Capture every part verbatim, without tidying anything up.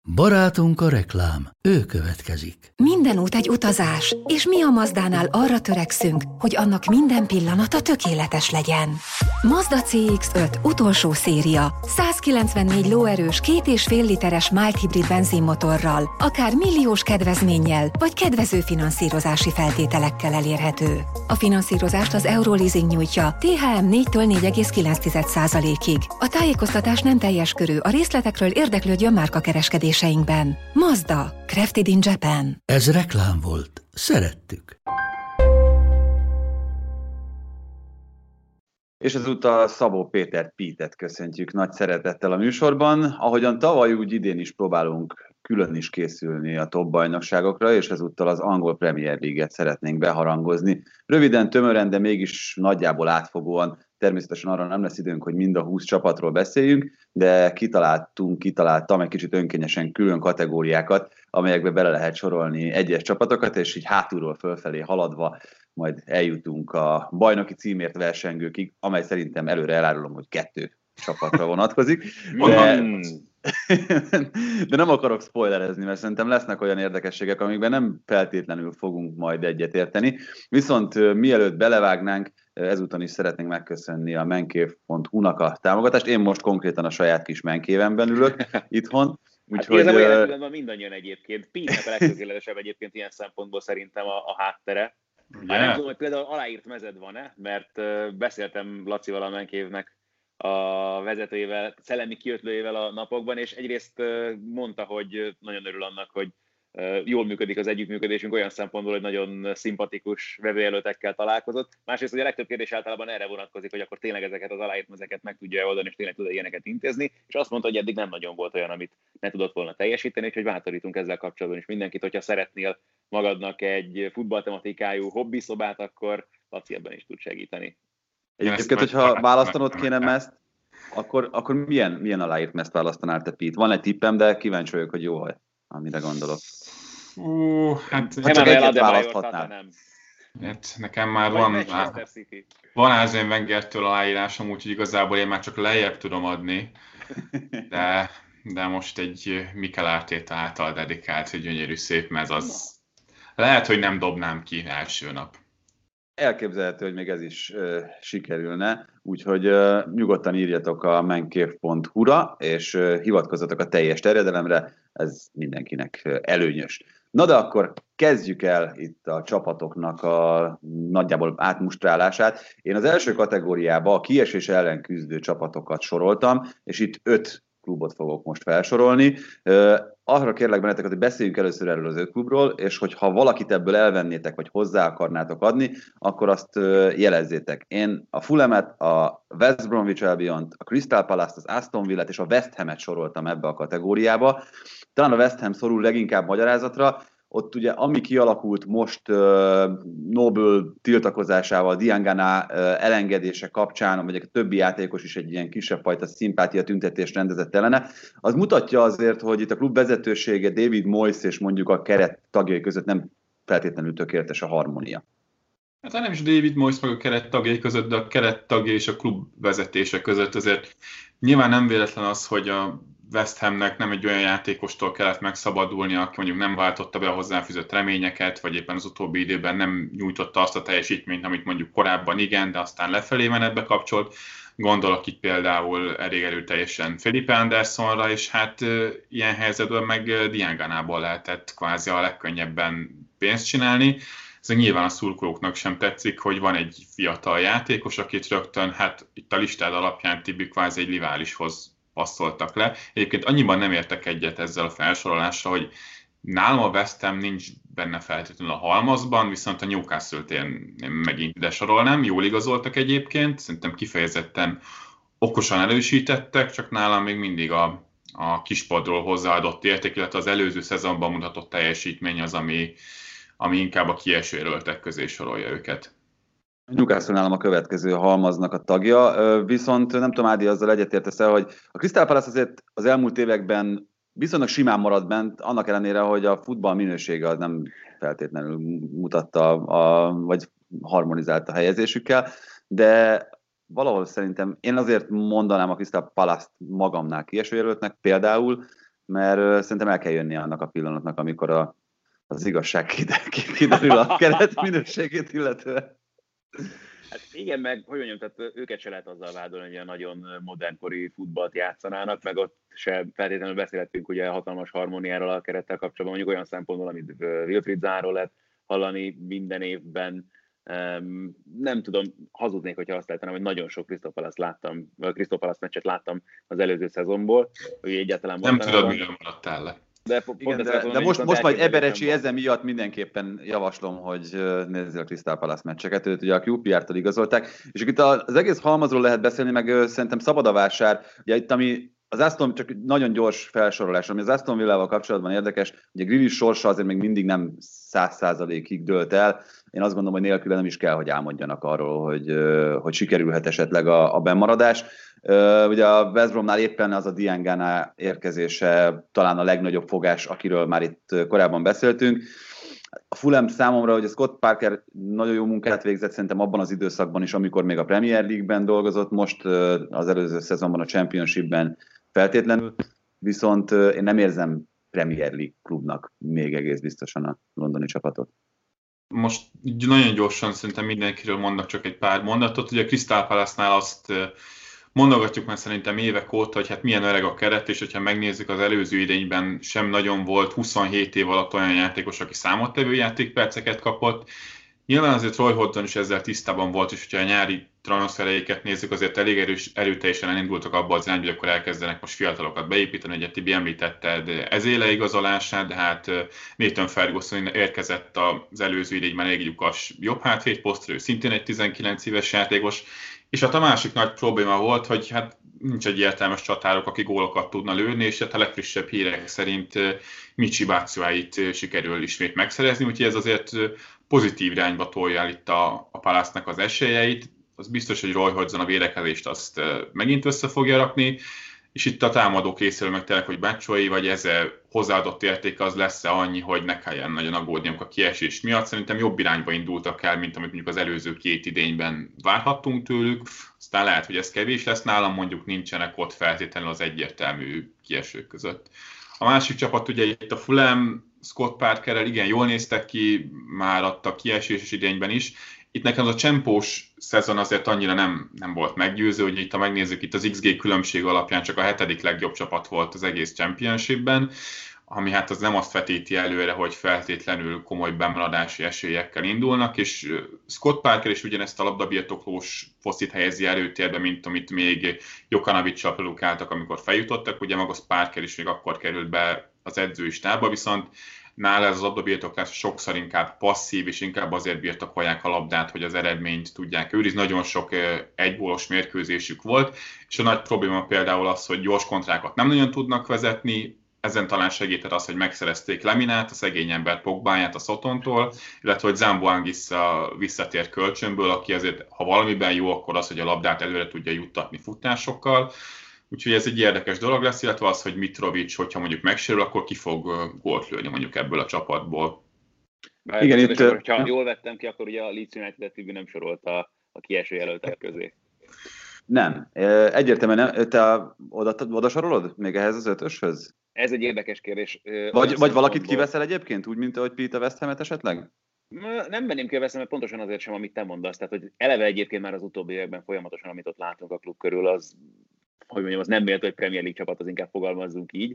Barátunk a reklám, ő következik. Minden út egy utazás, és mi a Mazdánál arra törekszünk, hogy annak minden pillanata tökéletes legyen. Mazda cé iksz öt utolsó széria, százkilencvennégy lóerős, két és fél literes mild hibrid benzinmotorral, akár milliós kedvezménnyel, vagy kedvező finanszírozási feltételekkel elérhető. A finanszírozást az Euroleasing nyújtja, té há em négytől négy egész kilenc százalékig. A tájékoztatás nem teljes körű, a részletekről érdeklődjön márkakereskedéseinkben. Mazda, crafted in Japan. Ez reklám volt. Szerettük. És ezúttal Szabó Péter Pítet köszöntjük nagy szeretettel a műsorban. Ahogyan tavaly, úgy idén is próbálunk külön is készülni a top bajnokságokra, és ezúttal az angol Premier League-et szeretnénk beharangozni. Röviden, tömören, de mégis nagyjából átfogóan. Természetesen arra nem lesz időnk, hogy mind a húsz csapatról beszéljünk, de kitaláltunk, kitaláltam egy kicsit önkényesen külön kategóriákat, amelyekbe bele lehet sorolni egyes csapatokat, és így hátulról fölfelé haladva majd eljutunk a bajnoki címért versengőkig, amely szerintem előre elárulom, hogy kettő csapatra vonatkozik. De, de nem akarok spoilerezni, mert szerintem lesznek olyan érdekességek, amikben nem feltétlenül fogunk majd egyetérteni. Viszont mielőtt belevágnánk, ezúton is szeretnénk megköszönni a menkév pont hu-nak a támogatást. Én most konkrétan a saját kis menkévemben ülök itthon. Úgyhogy hát hogy... jelen pillanatban mindannyian egyébként. Pete-nek a legtökéletesebb egyébként ilyen szempontból szerintem a, a háttere. Yeah. Nem tudom, hogy például aláírt mezed van-e, mert uh, beszéltem Lacival, a menkévnek a vezetőjével, szellemi kiötlőjével a napokban, és egyrészt uh, mondta, hogy nagyon örül annak, hogy uh, jól működik az együttműködésünk olyan szempontból, hogy nagyon szimpatikus vevőjelöltekkel találkozott. Másrészt, hogy a legtöbb kérdés általában erre vonatkozik, hogy akkor tényleg ezeket az aláírt mezeket meg tudja oldani, és tényleg tud ilyeneket intézni, és azt mondta, hogy eddig nem nagyon volt olyan, amit ne tudott volna teljesíteni, és hogy bátorítunk ezzel kapcsolatban is mindenkit, hogyha szeretnél magadnak egy futballtematikájú hobbiszobát, akkor Laci ebben is tud segíteni. Egyébként, hogyha választanod kéne mezt, akkor, akkor milyen, milyen aláírt mezt választanál te, Pete? Van egy tippem, de kíváncsi vagyok, hogy jó, amire gondolok. Uh, hát, ha csak egyet választhatnál. Nem. Hát, nekem már van, van Arsene Wengertől aláírásom, úgyhogy igazából én már csak lejjebb tudom adni, de, de most egy Mikel Arteta által dedikált, hogy gyönyörű szép mez, az lehet, hogy nem dobnám ki első nap. Elképzelhető, hogy még ez is uh, sikerülne, úgyhogy uh, nyugodtan írjatok a menkév pont hu-ra, és uh, hivatkozzatok a teljes terjedelemre, ez mindenkinek uh, előnyös. Na de akkor kezdjük el itt a csapatoknak a nagyjából átmustrálását. Én az első kategóriába a kiesés ellen küzdő csapatokat soroltam, és itt öt klubot fogok most felsorolni. Uh, arra kérlek benneteket, hogy beszéljünk először erről az öt klubról, és hogyha valakit ebből elvennétek, vagy hozzá akarnátok adni, akkor azt uh, jelezzétek. Én a Fulhamet, a West Bromwich Albiont, a Crystal Palace-t, az Aston Villát és a West Hamet soroltam ebbe a kategóriába. Talán a West Ham szorul leginkább magyarázatra. Ott ugye ami kialakult most uh, Noble tiltakozásával, Diangana uh, elengedése kapcsán, vagy a többi játékos is egy ilyen kisebb fajta szimpátia tüntetést rendezett ellene, az mutatja azért, hogy itt a klub vezetősége, David Moyes és mondjuk a keret tagjai között nem feltétlenül tökéletes a harmónia. Hát nem is David Moyes meg a keret tagjai között, de a keret tagjai és a klub vezetése között azért nyilván nem véletlen az, hogy a West Hamnek nem egy olyan játékostól kellett megszabadulnia, aki mondjuk nem váltotta be a hozzáfűzött reményeket, vagy éppen az utóbbi időben nem nyújtotta azt a teljesítményt, amit mondjuk korábban igen, de aztán lefelé menetbe kapcsolt. Gondolok itt például elég erőteljesen Felipe Andersonra, és hát ilyen helyzetben meg Dianganából lehetett kvázi a legkönnyebben pénzt csinálni. Ez nyilván a szurkolóknak sem tetszik, hogy van egy fiatal játékos, akit rögtön, hát itt a listád alapján Tibi kvázi egy riválishoz passzoltak le. Egyébként annyiban nem értek egyet ezzel a felsorolással, hogy nálam a West Ham nincs benne feltétlenül a halmazban, viszont a Newcastle-t én, én megint ide sorolnám. Jól igazoltak egyébként, szerintem kifejezetten okosan erősítettek, csak nálam még mindig a, a kispadról hozzáadott érték, illetve az előző szezonban mutatott teljesítmény az, ami, ami inkább a kieső jelöltek közé sorolja őket. Newcastle nálam a következő halmaznak a tagja, viszont nem tudom, Ádi, azzal egyetértesz el, hogy a Crystal Palace azért az elmúlt években viszonylag simán maradt bent, annak ellenére, hogy a futball minősége az nem feltétlenül mutatta, a, vagy harmonizálta a helyezésükkel, de valahol szerintem én azért mondanám a Crystal Palace-t magamnál kiesőjelöltnek például, mert szerintem el kell jönni annak a pillanatnak, amikor a, az igazság kiderül a keret minőségét illetően. Hát igen, meg hogy mondjam, tehát őket se lehet azzal vádolni, hogy ilyen nagyon modernkori futballt játszanának, meg ott se feltétlenül beszélhetünk ugye hatalmas harmóniáról a kerettel kapcsolatban, mondjuk olyan szempontból, amit Wilfried Zaháról lehet hallani minden évben. Um, nem tudom, hazudnék, hogyha azt lehetem, hogy nagyon sok Crystal Palace láttam, Crystal Palace meccset láttam az előző szezonból, hogy egyáltalán nem tudod, miről maradtál le. De, Igen, de, de, de most, most majd Eberecsi ezen miatt mindenképpen javaslom, hogy nézzél a Crystal Palace meccseket, őt ugye a kú pé er-től igazolták, és itt az egész halmazról lehet beszélni, meg szerintem szabad a vásár, ugye itt ami az Aston, csak nagyon gyors felsorolás, ami az Aston Villával kapcsolatban érdekes, ugye Grealish sorsa azért még mindig nem száz százalékig dőlt el. Én azt gondolom, hogy nélküle nem is kell, hogy álmodjanak arról, hogy, hogy sikerülhet esetleg a, a bennmaradás. Ugye a West Bromnál éppen az a Diangana érkezése talán a legnagyobb fogás, akiről már itt korábban beszéltünk. A Fulham számomra, hogy a Scott Parker nagyon jó munkát végzett szerintem abban az időszakban is, amikor még a Premier League-ben dolgozott, most az előző szezonban a Championship-ben feltétlenül, viszont én nem érzem Premier League klubnak még egész biztosan a londoni csapatot. Most nagyon gyorsan szerintem mindenkiről mondok csak egy pár mondatot. Ugye a Crystal Palace-nál azt mondogatjuk már szerintem évek óta, hogy hát milyen öreg a keret, és hogyha megnézzük az előző idényben sem nagyon volt huszonhét év alatt olyan játékos, aki számottevő játékperceket kapott. Nyilván azért Roy Hodgson is ezzel tisztában volt, és hogyha a nyári transfereiket nézzük, azért elég erős, erőteljesen elindultak abba az irányba, hogy akkor elkezdenek most fiatalokat beépíteni, ugye Tibi említetted Ezéle igazolását, de hát Nathan Ferguson érkezett az előző idényben elég lyukas jobb hátvéd posztra, ő szintén egy tizenkilenc éves játékos, és hát a másik nagy probléma volt, hogy hát nincs egy értelmes csatárok, aki gólokat tudna lőni, és hát a legfrissebb hírek szerint Michy Batshuayit sikerül ismét megszerezni, úgyhogy ez azért pozitív irányba tolja el itt a, a Palace-nak az esélyeit. Az biztos, hogy Roy Hodgson a védekezést azt megint össze fogja rakni, és itt a támadó készül meg tényleg, hogy Batshuayi, vagy ezzel hozzáadott érték az lesz-e annyi, hogy ne kelljen nagyon aggódniuk a kiesés miatt. Szerintem jobb irányba indultak el, mint amit mondjuk az előző két idényben várhattunk tőlük. Aztán lehet, hogy ez kevés lesz nálam, mondjuk nincsenek ott feltétlenül az egyértelmű kiesők között. A másik csapat ugye itt a Fulham, Scott Parkerrel igen jól néztek ki, már adta kieséses idényben is. Itt nekem az a csempós szezon azért annyira nem, nem volt meggyőző, hogy itt ha megnézzük, itt az iksz gé különbség alapján csak a hetedik legjobb csapat volt az egész Championshipben, ami hát az nem azt vetíti előre, hogy feltétlenül komoly bemaradási esélyekkel indulnak, és Scott Parker is ugyanezt a labdabirtoklós foszit helyezi előtérbe, mint amit még Jokanovic-sal produkáltak, amikor feljutottak, ugye maga Parker is még akkor került be az edzői stábba, viszont nála ez az labdabirtoklás sokszor inkább passzív, és inkább azért birtokolják a labdát, hogy az eredményt tudják őrizni. Nagyon sok egygólos mérkőzésük volt, és a nagy probléma például az, hogy gyors kontrákat nem nagyon tudnak vezetni, ezen talán segített az, hogy megszerezték Leminát, a szegény ember Pogbáját a Sotontól, illetve hogy Zambo Anguissa visszatér kölcsönből, aki azért, ha valamiben jó, akkor az, hogy a labdát előre tudja juttatni futásokkal. Úgyhogy ez egy érdekes dolog lesz, illetve az, hogy Mitrovic, hogyha mondjuk megsérül, akkor ki fog gólt lőni mondjuk ebből a csapatból. Bár igen, itt... Akkor, ha jól vettem ki, akkor ugye a Leeds United Tibi nem sorolta a kieső jelöltek közé. Nem. Egyértelműen nem. Te oda, oda sorolod még ehhez az ötöshöz? Ez egy érdekes kérdés. Vagy, vagy valakit kiveszel egyébként, úgy, mint ahogy Pete West Hamet esetleg? Nem venném ki a veszem, mert pontosan azért sem, amit te mondasz. Tehát, hogy eleve egyébként már az utóbbi években folyamatosan, amit ott látunk a klub körül, az, hogy mondjam, az nem méltó, hogy Premier League csapat, az inkább fogalmazzunk így.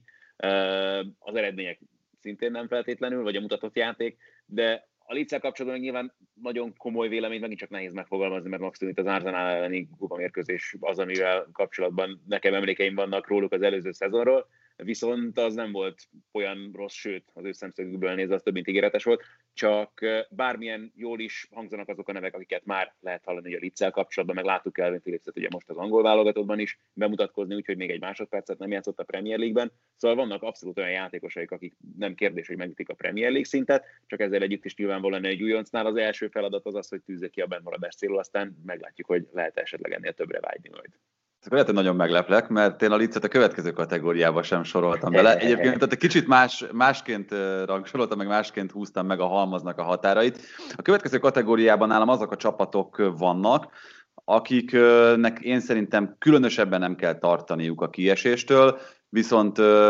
Az eredmények szintén nem feltétlenül, vagy a mutatott játék, de a Leeds-szel kapcsolatban nyilván nagyon komoly véleményt megint csak nehéz megfogalmazni, mert maximum itt az Arsenal elleni kupamérkőzés az, amivel kapcsolatban nekem emlékeim vannak róluk az előző szezonról, viszont az nem volt olyan rossz, sőt, az ő szemszögükből nézve az több mint ígéretes volt, csak bármilyen jól is hangzanak azok a nevek, akiket már lehet hallani a Leeds-szel kapcsolatban, meg láttuk Calvin Phillipset ugye most az angol válogatottban is bemutatkozni, úgyhogy még egy másodpercet nem játszott a Premier League-ben, szóval vannak abszolút olyan játékosaik, akik nem kérdés, hogy megütik a Premier League szintet, csak ezzel együtt is nyilvánvalóan egy újoncnál az első feladat az az, hogy tűzze ki a bennmaradás célul, aztán meglátjuk, hogy lehet esetleg ennél többre vágyni majd. Akkor lehet, hogy nagyon megleplek, mert én a Leeds-et a következő kategóriába sem soroltam bele. Egyébként tehát egy kicsit más, másként rangsoroltam, meg másként húztam meg a halmaznak a határait. A következő kategóriában nálam azok a csapatok vannak, akiknek én szerintem különösebben nem kell tartaniuk a kieséstől, viszont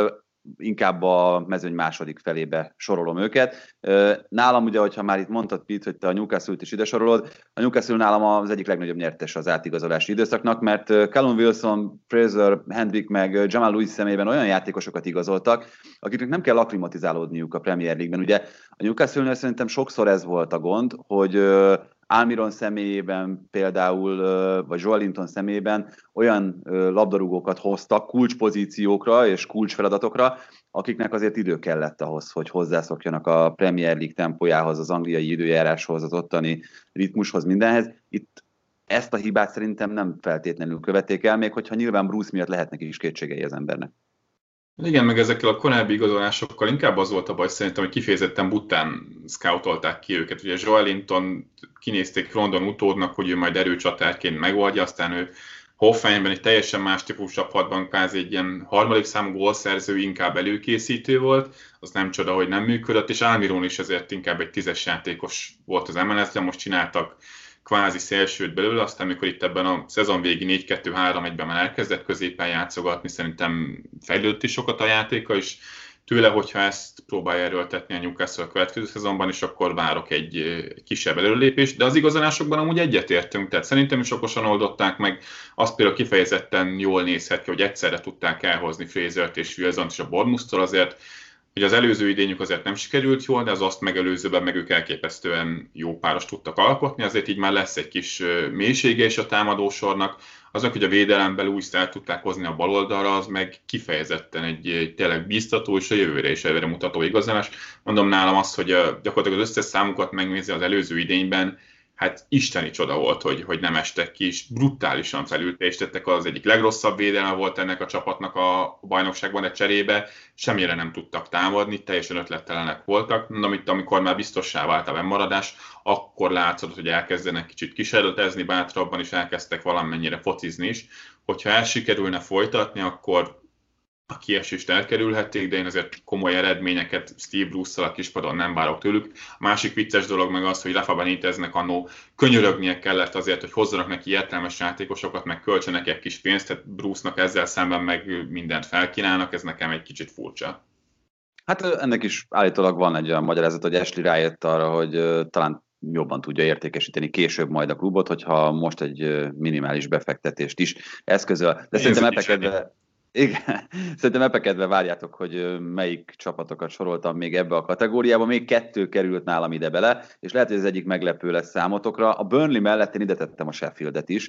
inkább a mezőny második felébe sorolom őket. Nálam ugye, hogyha már itt mondtad, Pete, hogy te a Newcastle-t is ide sorolod, a Newcastle nálam az egyik legnagyobb nyertes az átigazolási időszaknak, mert Callum Wilson, Fraser, Hendrick meg Jamal Lewis személyében olyan játékosokat igazoltak, akiknek nem kell akklimatizálódniuk a Premier League-ben. Ugye a Newcastle-nél szerintem sokszor ez volt a gond, hogy Almiron személyében például, vagy Joelinton személyében olyan labdarúgókat hoztak kulcspozíciókra és kulcsfeladatokra, akiknek azért idő kellett ahhoz, hogy hozzászokjanak a Premier League tempójához, az angliai időjáráshoz, az ottani ritmushoz, mindenhez. Itt ezt a hibát szerintem nem feltétlenül követték el, még hogyha nyilván Bruce miatt lehetnek is kétségei az embernek. Igen, meg ezekkel a korábbi igazolásokkal inkább az volt a baj szerintem, hogy kifejezetten bután scoutolták ki őket. Ugye Joelinton kinézték Rondon utódnak, hogy ő majd erőcsatárként megoldja, aztán ő Hoffenheimben egy teljesen más típusú csapatban kvázi egy ilyen harmadik számú gólszerző, inkább előkészítő volt, az nem csoda, hogy nem működött, és Almiron is ezért inkább egy tízes játékos volt az em el es-ben, most csináltak kvázi szélsőt belőle, aztán amikor itt ebben a szezon végi négy kettő három egyben már elkezdett középen játszogatni, szerintem fejlődött is sokat a játéka, és tőle, hogyha ezt próbálja erőltetni a Newcastle a következő szezonban is, akkor várok egy kisebb előrelépést, de az igazolásokban amúgy egyetértünk, tehát szerintem is okosan oldották meg, azt például kifejezetten jól nézhet ki, hogy egyszerre tudták elhozni Frasert és Wilsont is a Bournemouth-tól azért, hogy az előző idényük azért nem sikerült jól, de az azt megelőzőben meg ők elképesztően jó páros tudtak alkotni, azért így már lesz egy kis mélysége is a támadósornak. Azok, hogy a védelemben úgy el tudták hozni a baloldalra, az meg kifejezetten egy, egy tényleg biztató és a jövőre is előre mutató igazolás. Mondom nálam azt, hogy a, gyakorlatilag az összes számukat megnézi az előző idényben, hát isteni csoda volt, hogy, hogy nem estek ki, és brutálisan felülteljesítettek, az egyik legrosszabb védelme volt ennek a csapatnak a bajnokságban, de cserébe semmire nem tudtak támadni, teljesen ötlettelenek voltak. Mondom, itt amikor már biztossá vált a bennmaradás, akkor látszott, hogy elkezdenek kicsit kísérletezni bátrabban, és elkezdtek valamennyire focizni is. Hogyha el sikerülne folytatni, akkor a kiesést elkerülhették, de én azért komoly eredményeket Steve Bruce-szal a kispadon nem várok tőlük. A másik vicces dolog meg az, hogy Rafa Beniteznek annó könyörögnie kellett azért, hogy hozzanak neki értelmes játékosokat, meg költsenek egy kis pénzt, tehát Bruce-nak ezzel szemben meg mindent felkínálnak, ez nekem egy kicsit furcsa. Hát ennek is állítólag van egy olyan magyarázat, hogy Ashley rájött arra, hogy uh, talán jobban tudja értékesíteni később majd a klubot, hogyha most egy uh, minimális befektetést is eszközöl. De én szerintem epekedve... Igen, szerintem epekedve várjátok, hogy melyik csapatokat soroltam még ebbe a kategóriába. Még kettő került nálam ide bele, és lehet, hogy ez egyik meglepő lesz számotokra. A Burnley mellett én ide tettem a Sheffieldet is,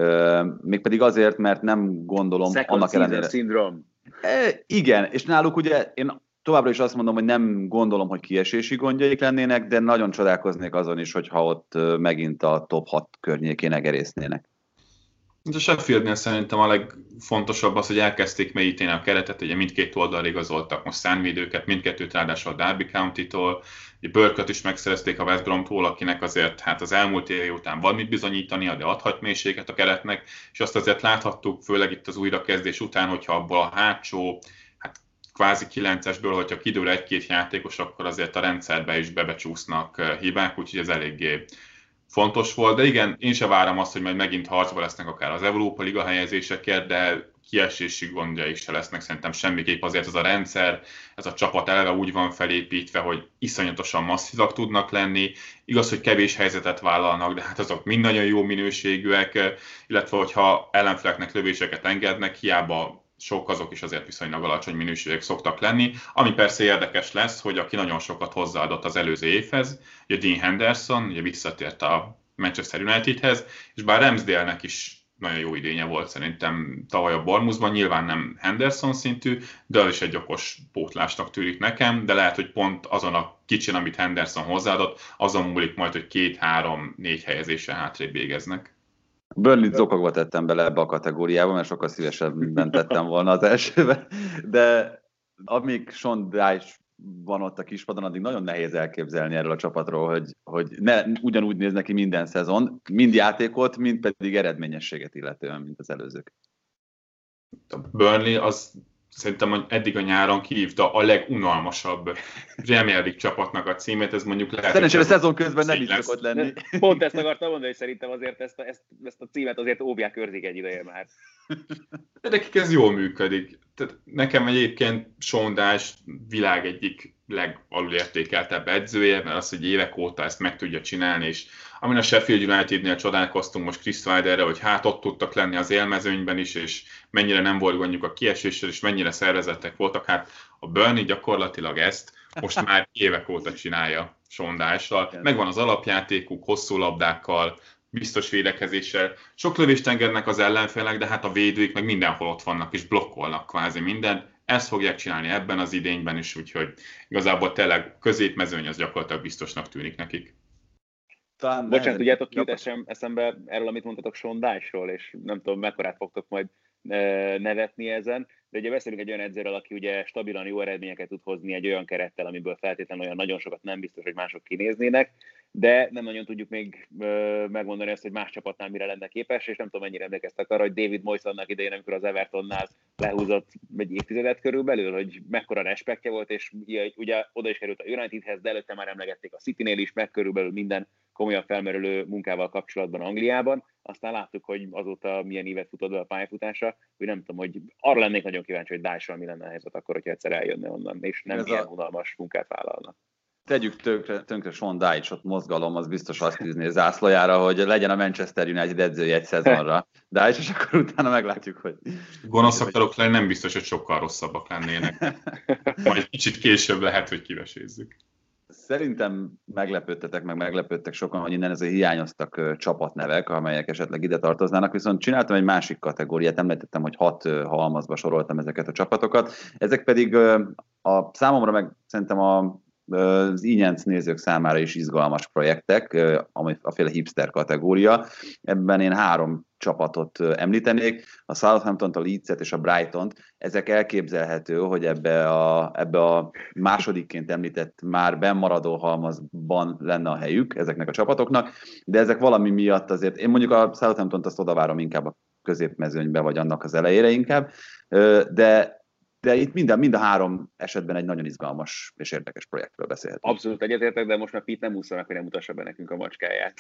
mégpedig azért, mert nem gondolom Second annak ellenére... Syndrome. E, igen, és náluk ugye én továbbra is azt mondom, hogy nem gondolom, hogy kiesési gondjaik lennének, de nagyon csodálkoznék azon is, hogyha ott megint a top hat környékén egerésznének. A Sheffieldnél szerintem a legfontosabb az, hogy elkezdték mélyíteni a keretet, ugye mindkét oldalra igazoltak most szánvédőket, mindkettőt ráadásul a Derby County-tól, Burke-öt is megszerezték a West Brom-tól, akinek azért hát az elmúlt év után van mit bizonyítania, de adhat mélységet a keretnek, és azt azért láthattuk, főleg itt az újrakezdés után, hogyha abból a hátsó, hát kvázi kilencesből, hogyha kidől egy-két játékos, akkor azért a rendszerbe is bebecsúsznak hibák, úgyhogy ez eléggé fontos volt, de igen, én sem várom azt, hogy majd megint harcba lesznek akár az Európa Liga helyezésekért, de kiesési gondjai se lesznek szerintem semmiképp, azért ez a rendszer, ez a csapat eleve úgy van felépítve, hogy iszonyatosan masszívak tudnak lenni, igaz, hogy kevés helyzetet vállalnak, de hát azok mind nagyon jó minőségűek, illetve hogyha ellenfeleknek lövéseket engednek, hiába sok azok is azért viszonylag alacsony minőségek szoktak lenni, ami persze érdekes lesz, hogy aki nagyon sokat hozzáadott az előző évhez, ugye Dean Henderson, ugye visszatért a Manchester Unitedhez, és bár Ramsdale-nek is nagyon jó idénye volt szerintem tavaly a Bournemouthban, nyilván nem Henderson szintű, de az is egy okos pótlásnak tűnik nekem, de lehet, hogy pont azon a kicsin, amit Henderson hozzáadott, azon múlik majd, hogy két, három, négy helyezéssel hátrébb végeznek. Burnley-t zokogva tettem bele ebbe a kategóriába, mert sokkal szívesebben tettem volna az elsőbe, de amíg Sean Dyche van ott a kispadon, addig nagyon nehéz elképzelni erről a csapatról, hogy, hogy ne ugyanúgy néz neki minden szezon, mind játékot, mind pedig eredményességet illetően, mint az előzők. A Burnley az szerintem eddig a nyáron kihívta a legunalmasabb Premier League csapatnak a címét, ez mondjuk lehet... Szerencsére a szezon közben nem is szokott lenni. Pont ezt akartam mondani, hogy szerintem azért ezt a, ezt, ezt a címet azért óvják őrzik egy ideje már. De nekik ez jól működik. Tehát nekem egyébként Sondás világ egyik legalulértékeltebb edzője, mert az, hogy évek óta ezt meg tudja csinálni, és amin a Sheffield Unitednél csodálkoztunk most Chris Wilderre, hogy hát ott tudtak lenni az élmezőnyben is, és mennyire nem volt gondjuk a kieséssel, és mennyire szervezettek voltak, hát a Burnley gyakorlatilag ezt most már évek óta csinálja Sondással. Megvan az alapjátékuk, hosszú labdákkal, biztos védekezéssel. Sok lövést engednek az ellenfélnek, de hát a védőik meg mindenhol ott vannak, és blokkolnak kvázi mindent. Ezt fogják csinálni ebben az idényben is, úgyhogy igazából tényleg középmezőny az gyakorlatilag biztosnak tűnik nekik. Talán Bocsánat, tudjátok, ki jut eszembe erről, amit mondtatok Sondásról, és nem tudom, mekkorát fogtok majd nevetni ezen, de ugye beszélünk egy olyan edzőről, aki ugye stabilan jó eredményeket tud hozni egy olyan kerettel, amiből feltétlenül olyan nagyon sokat nem biztos, hogy mások kinéznének, de nem nagyon tudjuk még megmondani ezt, hogy más csapatnál mire lenne képes, és nem tudom, mennyire emlékeztek arra, hogy David Moyes annak idején, amikor az Evertonnál lehúzott egy évtizedet körülbelül, hogy mekkora respektje volt, és ugye oda is került a Unitedhez, de előtte már emlegették a Citynél is, meg körülbelül minden komolyan felmerülő munkával kapcsolatban Angliában. Aztán láttuk, hogy azóta milyen évet futott be a pályafutása, hogy nem tudom, hogy arra lennék nagyon kíváncsi, hogy Dyson mi lenne a helyzet akkor, hogyha egyszer eljönne onnan, és nem ez ilyen a... unalmas munkát vállalna. Tegyük tönkre, tönkre Sean Dyche-ot mozgalom, az biztos azt tűzné zászlajára, hogy legyen a Manchester United edzője egy szezonra. Dyche, és akkor utána meglátjuk, hogy... Gonosz akarok lenni, nem biztos, hogy sokkal rosszabbak lennének. Majd kicsit később lehet, hogy kivesézzük. Szerintem meglepődtetek, meg meglepődtek sokan, hogy innen ezért hiányoztak uh, csapatnevek, amelyek esetleg ide tartoznának, viszont csináltam egy másik kategóriát, említettem, hogy hat uh, halmazba soroltam ezeket a csapatokat, ezek pedig uh, a számomra meg szerintem a az ínyenc nézők számára is izgalmas projektek, ami a féle hipster kategória. Ebben én három csapatot említenék, a Southamptont, a Leedset és a Brightont. Ezek elképzelhető, hogy ebbe a, ebbe a másodikként említett már bennmaradó halmazban lenne a helyük ezeknek a csapatoknak, de ezek valami miatt azért, én mondjuk a Southamptont azt odavárom inkább a középmezőnybe, vagy annak az elejére inkább, de De itt mind a, mind a három esetben egy nagyon izgalmas és érdekes projektről beszélhetünk. Abszolút egyetértek, de most már Pete nem ússzanak, hogy nem mutassa be nekünk a macskáját.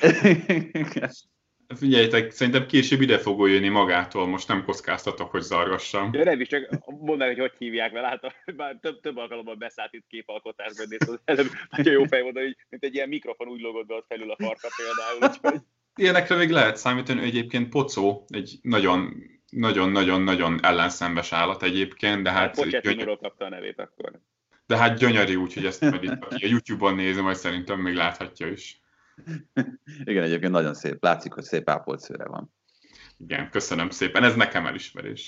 Figyeljétek, szerintem később ide fog jönni magától, most nem kockáztatok, hogy zargassam. Ja, nem is, csak mondd meg, hogy hogy hívják vele, hát már több, több alkalommal beszállt itt képalkotásban, nézd, előbb nagyon jó fej mondani, hogy mint egy ilyen mikrofon úgy lógott be ott felül a farka például. Úgyhogy... Ilyenekre még lehet számítani, hogy egyébként Pocó egy nagyon nagyon-nagyon-nagyon ellenszembes állat egyébként, de hát... Pocsettinóról kapta a nevét akkor. De hát gyönyörű, úgyhogy ezt majd itt, aki a YouTube-on nézi, majd szerintem még láthatja is. Igen, egyébként nagyon szép. Látszik, hogy szép ápolt szőre van. Igen, köszönöm szépen. Ez nekem elismerés.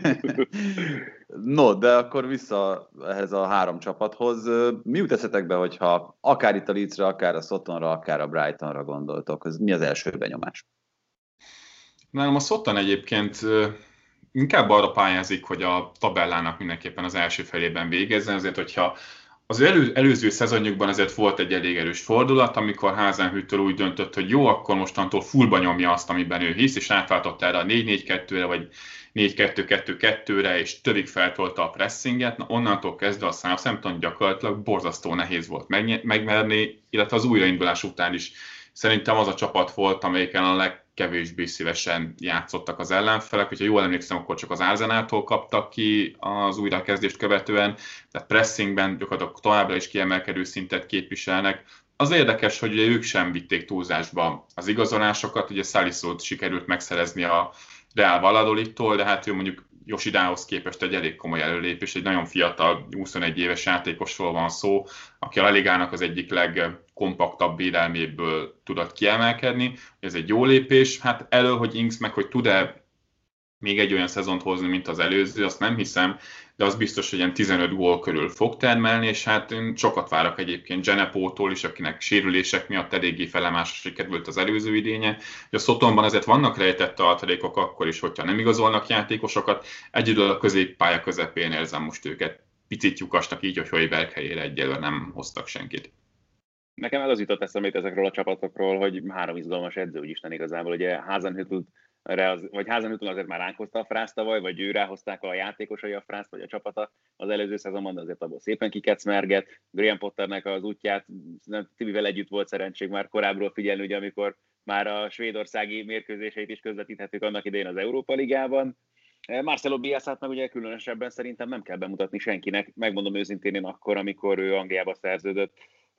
No, de akkor vissza ehhez a három csapathoz. Mi jut eszetekbe, hogyha akár itt a Leedsre, akár a Suttonra, akár a Brightonra gondoltok? Mi az első benyomás? Nálam a Sutton egyébként inkább arra pályázik, hogy a tabellának mindenképpen az első felében végezzen, azért hogyha az elő, előző szezonjukban azért volt egy elég erős fordulat, amikor Hasenhüttl úgy döntött, hogy jó, akkor mostantól fullba nyomja azt, amiben ő hisz, és átváltott erre a négy négy kettőre, vagy négy kettő kettő kettőre, és többig feltolta a pressinget. Na, onnantól kezdve a Southampton gyakorlatilag borzasztó nehéz volt megmerni, illetve az újraindulás után is szerintem az a csapat volt, amelyiken a legkevésbé szívesen játszottak az ellenfelek. Hogyha jól emlékszem, akkor csak az Arsenaltól kaptak ki az újrakezdést követően, tehát pressingben gyakorlatilag továbbra is kiemelkedő szintet képviselnek. Az érdekes, hogy ugye ők sem vitték túlzásba az igazolásokat, ugye Salissót sikerült megszerezni a Real Valladolidtól, de hát ő mondjuk Yoshidához képest egy elég komoly előlépés, egy nagyon fiatal, huszonegy éves játékosról van szó, aki a La Ligának az egyik legkompaktabb védelméből tudott kiemelkedni. Ez egy jó lépés. Hát elő, hogy Ings meg, hogy tud-e még egy olyan szezont hozni, mint az előző, azt nem hiszem, de az biztos, hogy ilyen tizenöt gól körül fog termelni, és hát én sokat várok egyébként Genepótól is, akinek sérülések miatt eléggé felemásra sikerült az előző idénye. A Suttonban ezért vannak rejtett tartalékok akkor is, hogyha nem igazolnak játékosokat. Egyedül a középpálya közepén érzem most őket picit lyukasnak így, hogy Højbjerg helyére egyelőre nem hoztak senkit. Nekem el az jutott eszembe ezekről a csapatokról, hogy három izgalmas edző úgyisten igazából, ugye Hasenhüttl Az, vagy Hasenhüttl azért már ránk hozta a frászt tavaly, vagy ő ráhozták a játékosai a frászt, vagy a csapata az előző szezonban, de azért abból szépen kikecmerget. Graham Potternek az útját, Tibivel együtt volt szerencség már korábbról figyelni, ugye, amikor már a svédországi mérkőzéseit is közvetíthetők annak idején az Európa Ligában. Marcelo Bielszát meg ugye különösebben szerintem nem kell bemutatni senkinek. Megmondom őszintén, én akkor, amikor ő Angliába szerződött,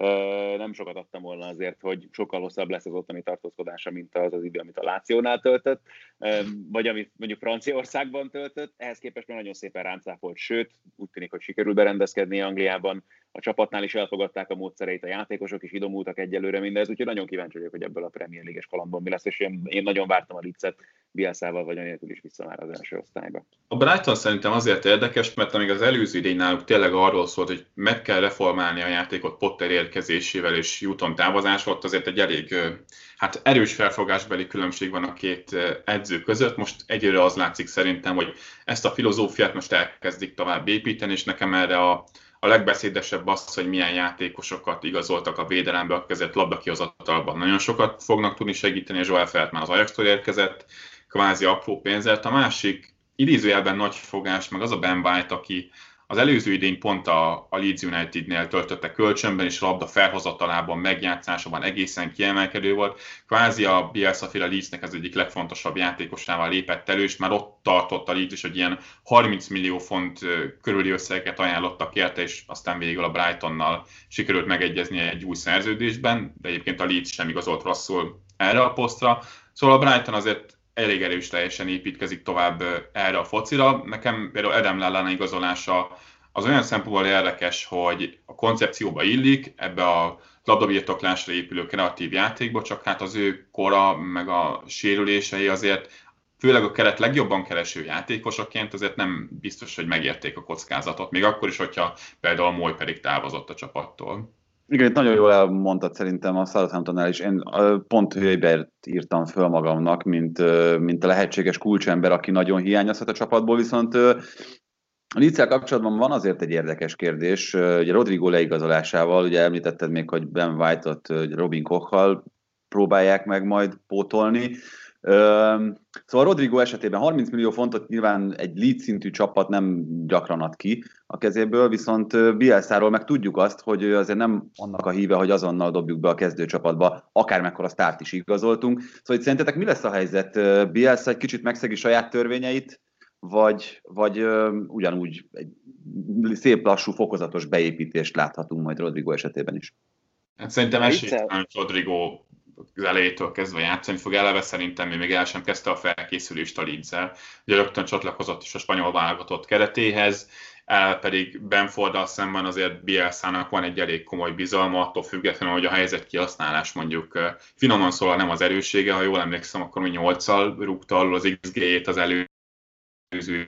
nem sokat adtam volna azért, hogy sokkal hosszabb lesz az ottani tartózkodása, mint az az idő, amit a Lációnál töltött, vagy amit mondjuk Franciaországban töltött. Ehhez képest már nagyon szépen ráncáfolt, sőt, úgy tűnik, hogy sikerül berendezkedni Angliában. A csapatnál is elfogadták a módszereit, a játékosok is idomultak egyelőre mindez, úgyhogy nagyon kíváncsi vagyok, hogy ebből a Premier League-es kalandban mi lesz, és én, én nagyon vártam a Leedset, Bielszával vagy anélkül is vissza már az első osztályba. A Brighton szerintem azért érdekes, mert amíg az előző idény náluk tényleg arról szólt, hogy meg kell reformálni a játékot Potter érkezésével és Houghton távozásával, ott azért egy elég hát erős felfogásbeli különbség van a két edző között. Most egyre az látszik szerintem, hogy ezt a filozófiát most elkezdik tovább építeni, és nekem erre a A legbeszédesebb az, hogy milyen játékosokat igazoltak a védelembe, akik ezért labdakihozatalban nagyon sokat fognak tudni segíteni, és Joel Feltman az Ajax-tól érkezett, kvázi apró pénzért. A másik idézőjelben nagy fogás, meg az a Ben White, aki az előző idény pont a, a Leeds Unitednél töltötte kölcsönben, és labda felhozatalában, megjátszásában egészen kiemelkedő volt. Kvázi a Bielsa-féle Leedsnek az egyik legfontosabb játékosával lépett elő, és már ott tartott a Leeds is, hogy ilyen harminc millió font körüli összeget ajánlottak érte, és aztán végül a Brightonnal sikerült megegyezni egy új szerződésben, de egyébként a Leeds sem igazolt rosszul erre a posztra. Szóval a Brighton azért elég erős teljesen építkezik tovább erre a focira. Nekem például Adam Lallana igazolása az olyan szempontból érdekes, hogy a koncepcióba illik, ebbe a labdabirtoklásra épülő kreatív játékba, csak hát az ő kora, meg a sérülései azért, főleg a keret legjobban kereső játékosaként azért nem biztos, hogy megérték a kockázatot, még akkor is, hogyha például Moy pedig távozott a csapattól. Igen, itt nagyon jól elmondtad szerintem a Southamptonnál is. Én pont Höjbert írtam föl magamnak, mint, mint a lehetséges kulcsember, aki nagyon hiányozhat a csapatból, viszont a Leedszel kapcsolatban van azért egy érdekes kérdés. Ugye Rodrigo leigazolásával, ugye említetted még, hogy Ben White-ot Robin Koch-hal próbálják meg majd pótolni. Szóval Rodrigo esetében harminc millió fontot nyilván egy Leeds szintű csapat nem gyakran ad ki a kezéből, viszont Bielsáról meg tudjuk azt, hogy azért nem annak a híve, hogy azonnal dobjuk be a kezdőcsapatba, akármekkora sztárt is igazoltunk. Szóval itt szerintetek mi lesz a helyzet? Bielsa egy kicsit megszegi saját törvényeit, vagy, vagy ugyanúgy egy szép lassú, fokozatos beépítést láthatunk majd Rodrigo esetében is? Hát szerintem esélytelen Rodrigo az elejétől kezdve játszani fog, eleve szerintem még el sem kezdte a felkészülést a Leeds-el. Ugye rögtön csatlakozott is a spanyol válogatott keretéhez, el pedig Benforddal szemben azért Bielsának van egy elég komoly bizalma, attól függetlenül, hogy a helyzet kihasználás mondjuk finoman szólva nem az erőssége, ha jól emlékszem, akkor mi nyolccal rúgta alul az iksz gé-jét az előző